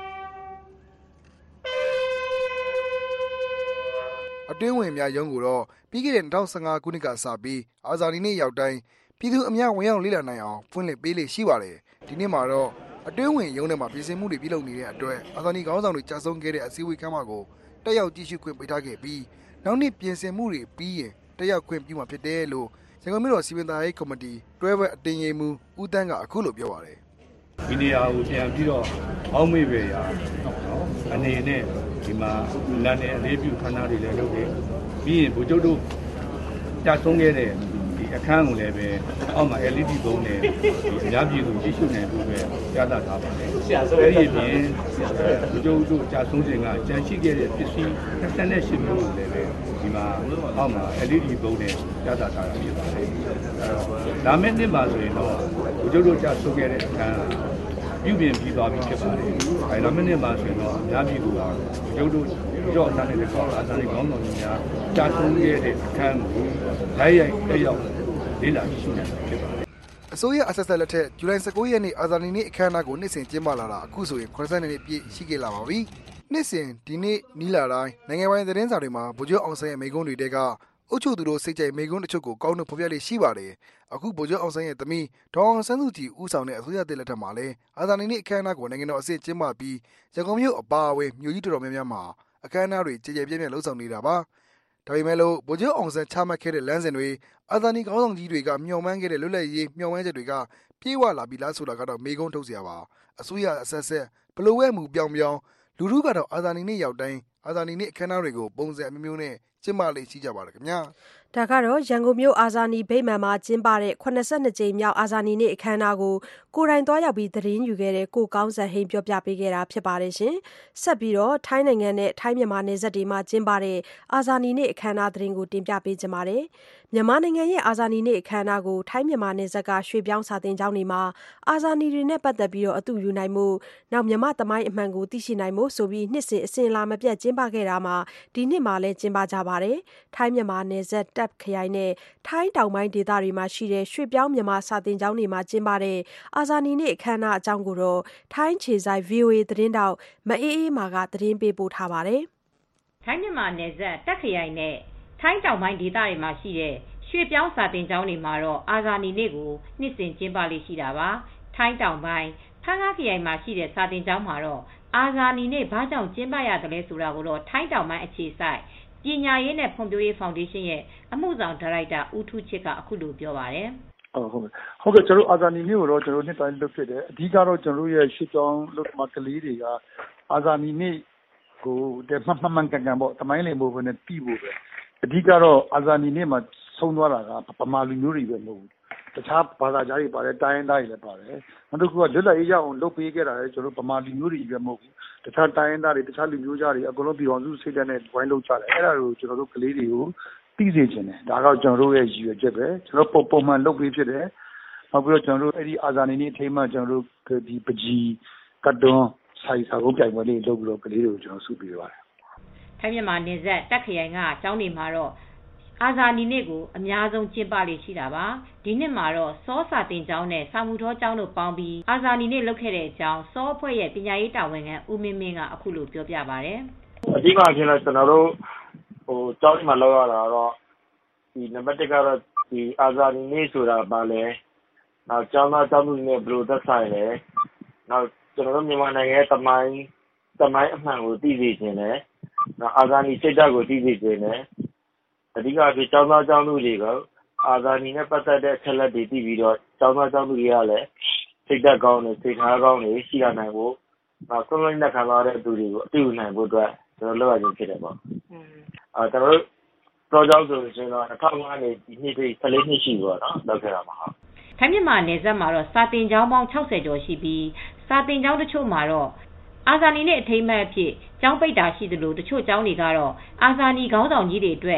အတွင်းဝင်များရုံးကိုတော့ပြီးခဲ့တဲ့၂၀၁၅ခုနှစ်ကစပြီးအာဇာနည်နေ့ရောက်တိုင်းပြည်သူအများဝင်ရောက်လေ့လာနိုင်အောင်ဖွင့်လှစ်ပေးလေ့ရှိပါတယ်ဒီနေ့မှာတော့အတွင်းဝင်ရုံးထဲမှာပြင်ဆင်မှုတွေပြုလုပ်နေတဲ့အတွက်အာဇာနည်ခေါင်းဆောင်တွေကြာဆုံးခဲ့တဲ့အစည်းအဝေးခန်းမကိုတက်ရောက်ကြည့်ရှုခွင့်ပေးထားခဲ့ပြီးနောက်နှစ်ပြင်ဆင်မှုတွေပြီးရင်တက်ရောက်ခွင့်ပြုမှာဖြစ်တယ်လို့ရန်ကုန်မြို့တော်စီမံသားရေးကော်မတီတွဲဘက်အတင်ရေးမှူးဦးတန်းကအခုလိုပြောပါတယ်ဒီနေရာကိုပြန်ပြီးတော့အောက်မေ့ပဲရာနော်အနေနဲ့ဒီမှာလမ်းနဲ့အလေးပြုခန်းသားတွေလည်းလုပ်တယ်ပြီးရင်ဗိုလ်ချုပ်တို့ကြာဆုံးခဲ့တဲ့ဒီအခန်းကိုလည်းပဲအောက်မှာ L E D ဘုံနဲ့ဒီအများပြည်သူကြည့်ရှုနိုင်ဖို့ပဲပြသထားပါတယ်။အဲဒီအပြင်ဗိုလ်ချုပ်တို့ကြာဆုံးစဉ်ကကြံရှိခဲ့တဲ့ပစ္စည်း၂၈မျိုးကိုလည်းပဲဒီမှာအောက်မှာ L E D ဘုံနဲ့ပြသထားတာဖြစ်ပါတယ်။အဲတော့လာမယ့်နှစ်မှာဆိုရင်တော့ဗိုလ်ချုပ်တို့ကြာဆုံးခဲ့တဲ့အခန်းပြုပြင်ပြီးသွားပြီဖြစ်ပါတယ်။အဲလာမယ့်နှစ်မှာဆိုရင်တော့အများပြည်သူကဗိုလ်ချုပ်တို့ကြောက်တဲ့ကောင်းအစားတွေကောင်းတော်ကြီးများကြာဆုံးခဲ့တဲ့အခန်းကိုလိုက်ရိုက်တက်ရောက်လေ့လာကြည့်ရှုနေတာဖြစ်ပါတယ်အစိုးရအဆက်ဆက်လက်ထက်ဇူလိုင်၁၉ရက်နေ့အာဇာနည်နေ့အခမ်းအနားကိုနှစ်စဉ်ကျင်းပလာတာအခုဆိုရင်၇၂နှစ်ပြည့်ရှိခဲ့လာပါပြီနှစ်စဉ်ဒီနေ့နီးလာတိုင်းနိုင်ငံပိုင်သတင်းစာတွေမှာဗိုလ်ချုပ်အောင်ဆန်းရဲ့မိန့်ခွန်းတွေတဲကအုပ်ချုပ်သူတို့စိတ်ကြိုက်မိန့်ခွန်းတချို့ကိုကောင်းနှုတ်ဖော်ပြလေးရှိပါတယ်အခုဗိုလ်ချုပ်အောင်ဆန်းရဲ့သမီးဒေါအောင်ဆန်းစုကြည်ဦးဆောင်တဲ့အစိုးရတည်လက်ထက်မှာလည်းအာဇာနည်နေ့အခမ်းအနားကိုနိုင်ငံတော်အစစ်ကျင်းပပြီးရန်ကုန်မြို့အပါအဝင်မြို့ကြီးတော်တော်များများမှာအခမ်းအနားတွေကြည်ကြဲပြည့်ပြည့်လှုပ်ဆောင်နေတာပါဒါပေမဲ့လို့ဗိုလ်ချုပ်အောင်ဆန်းချမှတ်ခဲ့တဲ့လမ်းစဉ်တွေအာဇာနည်ခေါင်းဆောင်ကြီးတွေကမျှော်မှန်းခဲ့တဲ့လွတ်လပ်ရေးမျှော်မှန်းချက်တွေကပြေဝလာပြီလားဆိုတာကတော့မေကုန်းထုတ်เสียပါအစိုးရအဆက်ဆက်ဘလိုဝဲမှုပြောင်းပြောင်းလူထုကတော့အာဇာနည်နေ့ရောက်တိုင်းအာဇာနည်နေ့အခမ်းအနားတွေကိုပုံစံအမျိုးမျိုးနဲ့ကျင်းပလေ့ရှိကြပါတယ်ခင်ဗျာဒါကတော့ရန်ကုန်မြို့အာဇာနည်ဗိမာန်မှာကျင်းပတဲ့၇၂ကြိမ်မြောက်အာဇာနည်နေ့အခမ်းအနားကိုကိုယ်တိုင်သွားရောက်ပြီးသတင်းယူခဲ့တဲ့ကိုကောင်းစံဟိန်းပြောပြပေးခဲ့တာဖြစ်ပါတယ်ရှင်ဆက်ပြီးတော့ထိုင်းနိုင်ငံနဲ့ထိုင်းမြန်မာနယ်စပ်တွေမှာကျင်းပတဲ့အာဇာနည်နေ့အခမ်းအနားသတင်းကိုတင်ပြပေးကြပါမယ်မြန်မာနိုင်ငံရဲ့အာဇာနည်နေ့အခမ်းအနားကိုထိုင်းမြန်မာနယ်စပ်ကရွှေပြောင်းစာသင်ကျောင်းတွေမှာအာဇာနည်တွေနဲ့ပတ်သက်ပြီးတော့အတူယူနိုင်မှုနောက်မြန်မာသမိုင်းအမှန်ကိုသိရှိနိုင်မှုဆိုပြီးနှစ်စဉ်အစဉ်အလာမပြတ်ကျင်းပခဲ့တာမှာဒီနှစ်မှာလည်းကျင်းပကြပါတယ်ထိုင်းမြန်မာနယ်စပ်တပ်ခရိုင်နဲ့ထိုင်းတောင်ပိုင်းဒေသတွေမှာရှိတဲ့ရွှေပြောင်းမြန်မာစာသင်ကျောင်းတွေမှာကျင်းပတဲ့အာဇာနည်နေ့အခမ်းအနားအကြောင်းကိုတော့ထိုင်းခြေဆိုင် ဗွီအိုအေ သတင်းတောက်မအေးအေးမာကသတင်းပေးပို့ထားပါတယ်ထိုင်းမြန်မာနယ်စပ်တပ်ခရိုင်နဲ့ထိုင်းတောင်ပိုင်းဒေသတွေမှာရှိတဲ့ရွှေပြောင်းစာသင်ကျောင်းတွေမှာတော့အာဇာနည်နေ့ကိုနှစ်စဉ်ကျင်းပလေ့ရှိတာပါထိုင်းတောင်ပိုင်းဖန်းကားခရိုင်မှာရှိတဲ့စာသင်ကျောင်းမှာတော့အာဇာနည်နေ့ဘာကြောင့်ကျင်းပရတယ်လဲဆိုတာကိုတော့ထိုင်းတောင်ပိုင်းအခြေစိုက်ပညာရေးနဲ့ဖွံ့ဖြိုးရေးဖောင်ဒေးရှင်းရဲ့အမှုဆောင်ဒါရိုက်တာဦးထူးချစ်ကအခုလိုပြောပါတယ်ဟုတ်ဟုတ်ဟုတ်ကဲ့ကျွန်တော်အာဇာနည်နေ့ကိုတော့ကျွန်တော်နှစ်တိုင်းလုပ်ဖြစ်တယ်အဓိကတော့ကျွန်တော်ရဲ့ရှစ်တောင်းလုပ်မှကလေးတွေကအာဇာနည်နေ့ကိုတမမှန်မှန်ကန်ကန်ပေါ့တမိုင်းလင်ဖို့ပဲနဲ့ပြီးဖို့ပဲအဓိကတော့အာဇာနည်နေ့မှာဆုံးသွားတာကဗမာလူမျိုးတွေပဲမဟုတ်ဘူးတခြားဘာသာကြားတွေပါတယ်တိုင်းရင်းသားတွေလည်းပါတယ်နောက်တစ်ခုကလွတ်လပ်ရေးရအောင်လုပ်ပေးခဲ့တာလေကျွန်တော်ဗမာလူမျိုးတွေပဲမဟုတ်ဘူးတခြားတိုင်းရင်းသားတွေတခြားလူမျိုးကြားတွေအကုန်လုံးပြည်တော်စုစိတ်ဓာတ်နဲ့ဝိုင်းလုပ်ကြတယ်အဲ့ဒါကိုကျွန်တော်တို့ကလေးတွေကိုသိစေချင်တယ်ဒါကကျွန်တော်တို့ရဲ့ရည်ရွယ်ချက်ပဲကျွန်တော်ပုံပုံမှန်လုပ်ပေးဖြစ်တယ်နောက်ပြီးတော့ကျွန်တော်တို့အဲ့ဒီအာဇာနည်နေ့အထိမ်းအမှတ်ကျွန်တော်တို့ဒီပကြီးကတ်တွန်းဆိုင်စာကိုပြိုင်ပွဲလေးလုပ်ပြီးတော့ကလေးတွေကိုကျွန်တော်ဆုပေးပါတယ်ထိုင်းမြန်မာနယ်စပ်တပ်ခရိုင်ကကျောင်းတွေမှာတော့အာဇာနည်နေ့ကိုအများဆုံးကျင်းပလေ့ရှိတာပါဒီနှစ်မှာတော့စောစာတင်ကျောင်းနဲ့စာမှုထောကျောင်းတို့ပေါင်းပြီးအာဇာနည်နေ့လုပ်ခဲ့တဲ့အကြောင်းစောအဖွဲ့ရဲ့ပညာရေးတာဝန်ခံဦးမင်းမင်းကအခုလိုပြောပြပါတယ်အဓိကအဖြစ်လဲကျွန်တော်တို့ဟိုကျောင်းမှာလောက်ရတာတော့ဒီနံပါတ်၁ကတော့ဒီအာဇာနည်နေ့ဆိုတာပါလဲနောက်ကျောင်းသားကျောင်းသူတွေနဲ့ဘယ်လိုသက်ဆိုင်လဲနောက်ကျွန်တော်တို့မြန်မာနိုင်ငံရဲ့တမိုင်းတမိုင်းအမှန်ကိုသိစေချင်တယ်နောက်အာဇာနည်စိတ်ဓာတ်ကိုသိစေချင်တယ်အဓိကအဖြစ်ကျောင်းသားကျောင်းသူတွေကအာဇာနည်နဲ့ပတ်သက်တဲ့အချက်လက်တွေသိပြီးတော့ကျောင်းသားကျောင်းသူတွေကလည်းစိတ်ဓာတ်ကောင်းတယ်စိတ်ထားကောင်းတယ်ရှိရနိုင်ဖို့နောက်ကွန်လိုင်းနဲ့ခံစားရတဲ့သူတွေကိုအတူယူနိုင်ဖို့အတွက်ကျွန်တော်လုပ်ရခြင်းဖြစ်တယ်ပေါ့အဲကျွန်တော်တို့ပရောဂျက်ဆိုရင်တော့၂၀၀၅နဲ့ဒီနှစ်ထိ၁၄နှစ်ရှိပြီပေါ့နော်လုပ်ခဲ့တာပါဟုတ်ထိုင်းမြန်မာနယ်စပ်မှာတော့စာတင်ကျောင်းပေါင်း၆၀ကျော်ရှိပြီးစာတင်ကျောင်းတချို့မှာတော့အာဇာနည်နေ့အထိမ်းအမှတ်အဖြစ်ကျောင်းပိတ်တာရှိသလိုတချို့ကျောင်းတွေကတော့အာဇာနည်ခေါင်းဆောင်ကြီးတွေအတွက်စ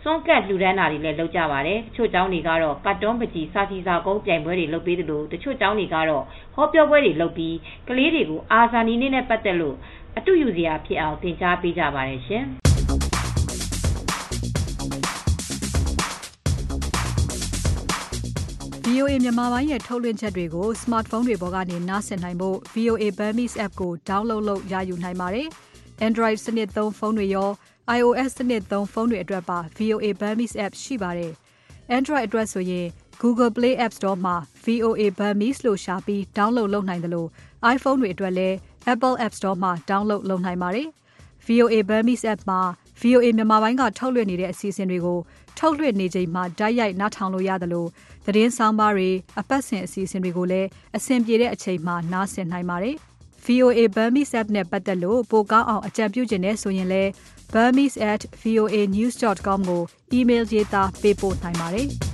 စွန့်ကပ်လှူဒန်းတာတွေလည်းလုပ်ကြပါတယ်တချို့ကျောင်းတွေကတော့ကတ်တွန်းပကြီးစာချီစာကုန်းပြိုင်ပွဲတွေလုပ်ပေးသလိုတချို့ကျောင်းတွေကတော့ဟောပြောပွဲတွေလုပ်ပြီးကလေးတွေကိုအာဇာနည်နေ့နဲ့ပတ်သက်လို့အတူယူစရာဖြစ်အောင်သင်ကြားပေးကြပါတယ်ရှင်ဗီအိုအေ မြန်မာပိုင်းရဲ့ထုတ်လွှင့်ချက်တွေကို smartphone တွေပေါ်ကနေနားဆင်နိုင်ဖို့ ဗီအိုအေ Burmese app ကို download လုပ်ရယူနိုင်ပါတယ်။ Android စနစ်သုံးဖုန်းတွေရော iOS စနစ်သုံးဖုန်းတွေအတွက်ပါ ဗီအိုအေ Burmese app ရှိပါတယ်။ Android အတွက်ဆိုရင် Google Play App Store မှာ ဗီအိုအေ Burmese လို့ရှာပြီး download လုပ်နိုင်တယ်လို့ iPhone တွေအတွက်လည်း Apple App Store မှာ download လုပ်နိုင်ပါတယ်။ ဗီအိုအေ Burmese app မှာ ဗီအိုအေ မြန်မာပိုင်းကထုတ်လွှင့်နေတဲ့အစီအစဉ်တွေကိုထုတ်လွှင့်နေချိန်မှာတိုက်ရိုက်နားထောင်လို့ရတယ်လို့သတင်းဆောင်ပါတွေအပတ်စဉ်အစီအစဉ်တွေကိုလည်းအဆင်ပြေတဲ့အချိန်မှာနားဆင်နိုင်ပါတယ်။ ဗီအိုအေ Burmese app နဲ့ပတ်သက်လို့ပိုကောင်းအောင်အကြံပြုချင်တဲ့ဆိုရင်လည်း burmese at v o a news dot com ကို email ရေးသားပေးပို့နိုင်ပါတယ်။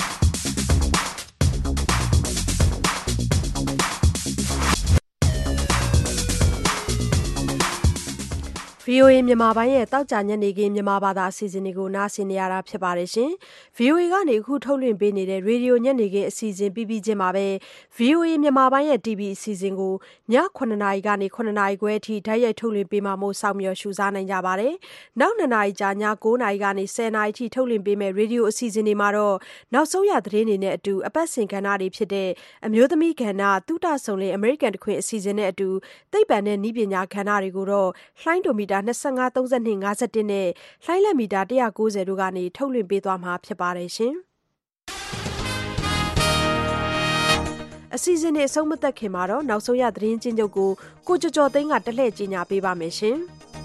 ဗီအိုအေ မြန်မာပိုင်းရဲ့တောက်ကြညနေခင်းမြန်မာဘာသာအစီအစဉ်တွေကိုနားဆင်နေရတာဖြစ်ပါတယ်ရှင်။ ဗီအိုအေကနေအခုထုတ်လွှင့်ပေးနေတဲ့ရေဒီယိုညနေခင်းအစီအစဉ်ပြီးပြီးချင်းမှာပဲ ဗီအိုအေ မြန်မာပိုင်းရဲ့ တီဗီ အစီအစဉ်ကိုည ခုနှစ်နာရီကနေ ခုနှစ်နာရီခွဲအထိတိုက်ရိုက်ထုတ်လွှင့်ပေးမှာမို့စောင့်မျှော်ရှုစားနိုင်ကြပါတယ်။နောက်နှစ်နာရီကြာည ကိုးနာရီကနေ ဆယ်နာရီအထိထုတ်လွှင့်ပေးမယ့်ရေဒီယိုအစီအစဉ်တွေမှာတော့နောက်ဆုံးရသတင်းတွေနဲ့အတူအပတ်စဉ်ကဏ္ဍတွေဖြစ်တဲ့အမျိုးသမီးကဏ္ဍ၊သုတဆုံလင်အမေရိကန်တခွင်အစီအစဉ်နဲ့အတူသိပ္ပံနဲ့နည်းပညာကဏ္ဍတွေကိုတော့လှိုင်းဒိုမီတာ ၂၅ ၃၂ ၅၁ နဲ့လှိုင်းလက်မီတာ ၁၉၀ တို့ကနေထုတ်လွှင့်ပေးသွားမှာဖြစ်ပါတယ်ရှင်။အစီအစဉ်တွေအဆုံးမသတ်ခင်မှာတော့နောက်ဆုံးရသတင်းချင်းချုပ်ကိုကိုကျော်ကျော်သိန်းကတလှည့်ကြီးညာပေးပါမယ်ရှင်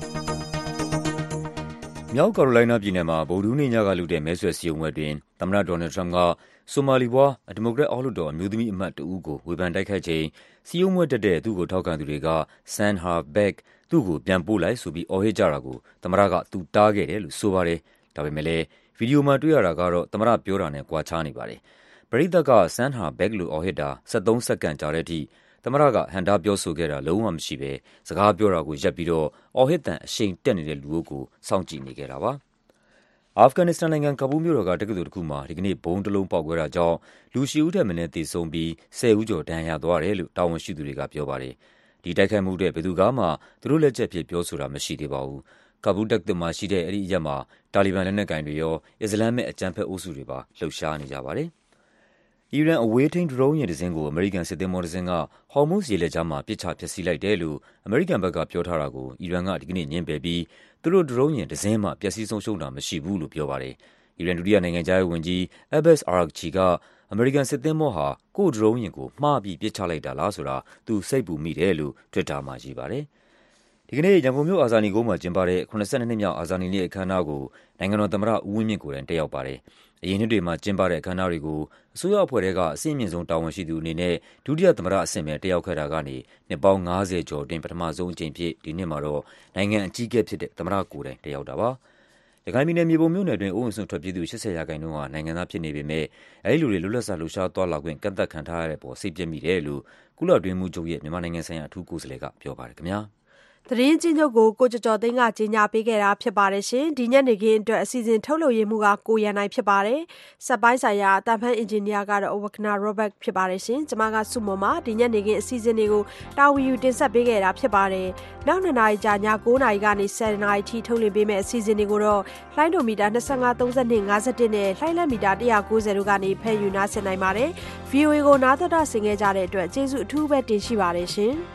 ။မြောက်ကာရိုလိုင်းနားပြည်နယ်မှာဗုဒ္ဓဟူးနေ့ညကလုပ်တဲ့မဲဆွယ်စည်းရုံးပွဲတွင်သမ္မတဒေါ်နယ်ထရမ့်ကဆိုမာလီဘွားဒီမိုကရက်အောက်လွှတ်တော်အမျိုးသမီးအမတ်တဦးကိုဝေဖန်တိုက်ခိုက်ချိန်စည်းရုံးပွဲတက်တဲ့သူ့ကိုထောက်ခံသူတွေက Send her back သူ့ကိုပြန်ပို့လိုက်ဆိုပြီးအော်ဟစ်ကြတာကိုသမ္မတကသူတားခဲ့တယ်လို့ဆိုပါတယ်။ဒါပေမဲ့လည်းဗီဒီယိုမှာတွေ့ရတာကတော့သမ္မတပြောတာနဲ့ကွာခြားနေပါတယ်။ပရိသတ်က Send her back လို့အော်ဟစ်တာ၁၃စက္ကန့်ကြာတဲ့အထိသမ္မတကဟန်တာပြောဆိုခဲ့တာလုံးဝမရှိဘဲစကားပြောတာကိုရပ်ပြီးတော့အော်ဟစ်တန်အရှိန်တက်နေတဲ့လူအုပ်ကိုစောင့်ကြည့်နေခဲ့တာပါ။အာဖဂန်နစ္စတန်နိုင်ငံကာဘူးမြို့တော်ကတက္ကသိုလ်တစ်ခုမှာဒီကနေ့ဘုံတစ်လုံးပေါက်ကွဲတာကြောင့်လူရှစ်ဦးထက်မနည်းသေဆုံးပြီးဆယ်ဦးကျော်ဒဏ်ရာရသွားတယ်လို့တာဝန်ရှိသူတွေကပြောပါတယ်။ဒီတိုက်ခိုက်မှုအတွက်ဘယ်သူကမှသူတို့လက်ချက်ဖြစ်ပြောဆိုတာမရှိသေးပါဘူး။ကာဘူးတက္ကသိုလ်မှာရှိတဲ့အဲဒီအရပ်မှာတာလီဘန်လက်နက်ကိုင်တွေရောအစ္စလာမ်အကြမ်းဖက်အုပ်စုတွေပါလှုပ်ရှားနေကြပါတယ်။အီရန်အဝေးထိန်းဒရုန်းယာဉ်တစ်စင်းကိုအမေရိကန်စစ်သင်္ဘောတစ်စင်းကဟော်မုဇ်ရေလက်ကြားမှာပစ်ချဖျက်ဆီးလိုက်တယ်လို့အမေရိကန်ဘက်ကပြောထားတာကိုအီရန်ကဒီကနေ့ငြင်းပယ်ပြီးသူတို့ဒရုန်းယာဉ်တစ်စင်းမှပျက်စီးဆုံးရှုံးတာမရှိဘူးလို့ပြောပါတယ်။အီရန်ဒုတိယနိုင်ငံခြားရေးဝန်ကြီး Abbas Araghchi ကအမေရိကန်စစ်သင်္ဘောဟာကိုယ့်ဒရုန်းယာဉ်ကိုမှားပြီးပစ်ချလိုက်တာလားဆိုတာသူစိတ်ပူမိတယ်လို့ Twitter မှာရေးပါတယ်။ဒီကနေ့ရန်ကုန်မြို့အာဇာနည်ကုန်းမှာကျင်းပတဲ့ခုနစ်ဆယ့်နှစ်နှစ်မြောက်အာဇာနည်နေ့အခမ်းအနားကိုနိုင်ငံတော်သမ္မတဦးဝင်းမြင့်ကိုယ်တိုင်တက်ရောက်ပါတယ်။အရင်နှစ်တွေမှာကျင်းပတဲ့အခမ်းအနားတွေကိုအစိုးရအဖွဲ့ထဲကအဆင့်အမြင့်ဆုံးတာဝန်ရှိသူအနေနဲ့ဒုတိယသမ္မတအဆင့်ပဲတက်ရောက်ခဲ့တာကနေနှစ်ပေါင်း၅၀ကျော်အတွင်းပထမဆုံးအကြိမ်ဖြစ်ဒီနှစ်မှာတော့နိုင်ငံအကြီးအကဲဖြစ်တဲ့သမ္မတကိုယ်တိုင်တက်ရောက်တာပါ။ရခိုင်ပြည်နယ်မြေပုံမြို့နယ်တွင်အိုးအိမ်စွန့်ထွက်ပြေးသူ၈၀ရာခိုင်နှုန်းဟာနိုင်ငံသားဖြစ်နေပေမဲ့အဲဒီလူတွေလွတ်လပ်စွာလှုပ်ရှားသွားလာခွင့်ကန့်သတ်ခံထားရတဲ့အပေါ်စိတ်ပျက်မိတယ်လို့ကုလအတွင်းရေးမှူးချုပ်ရဲ့မြန်မာနိုင်ငံဆိုင်ရာအထူးကိုယ်စားလှယ်ကပြောပါတယ်ခင်ဗျာ။သတင်းချင်းချုပ်ကိုကိုကျော်ကျော်သိန်းကကြီးညာပေးခဲ့တာဖြစ်ပါတယ်ရှင်။ဒီညနေခင်းအတွက်အစီအစဉ်ထုတ်လုပ်ရမှုကကိုရန်နိုင်ဖြစ်ပါတယ်။စက်ပိုင်းဆိုင်ရာအတန်ဖန်အင်ဂျင်နီယာကတော့ Wakna Robert ဖြစ်ပါတယ်ရှင်။ကျွန်မကစုမုံမှာဒီညနေခင်းအစီအစဉ်တွေကိုတာဝန်ယူတင်ဆက်ပေးခဲ့တာဖြစ်ပါတယ်။နောက်နှစ်နာရီကြာညကိုးနာရီကနေဆယ်နာရီထိထုတ်လွှင့်ပေးမယ့်အစီအစဉ်တွေကိုတော့လှိုင်းဒိုမီတာ၂၅ ၃၂ ၅၁နဲ့လှိုင်းလက်မီတာ၁၉၀တို့ကနေဖမ်းယူနားဆင်နိုင်ပါတယ်။ ဗီအိုအေကိုနားတော်တာဆင်ခဲ့ကြတဲ့အတွက်ကျေးဇူးအထူးပဲတင်ရှိပါတယ်ရှင်။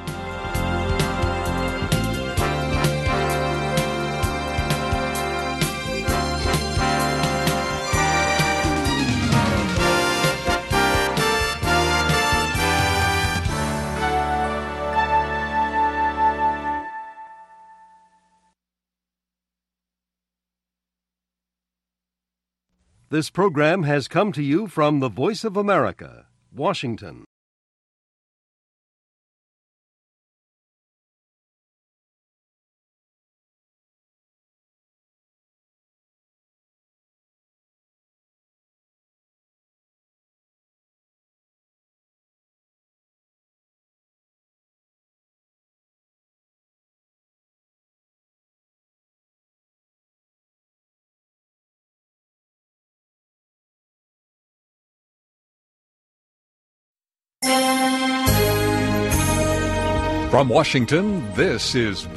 This program has come to you from the Voice of America, Washington. From Washington, this is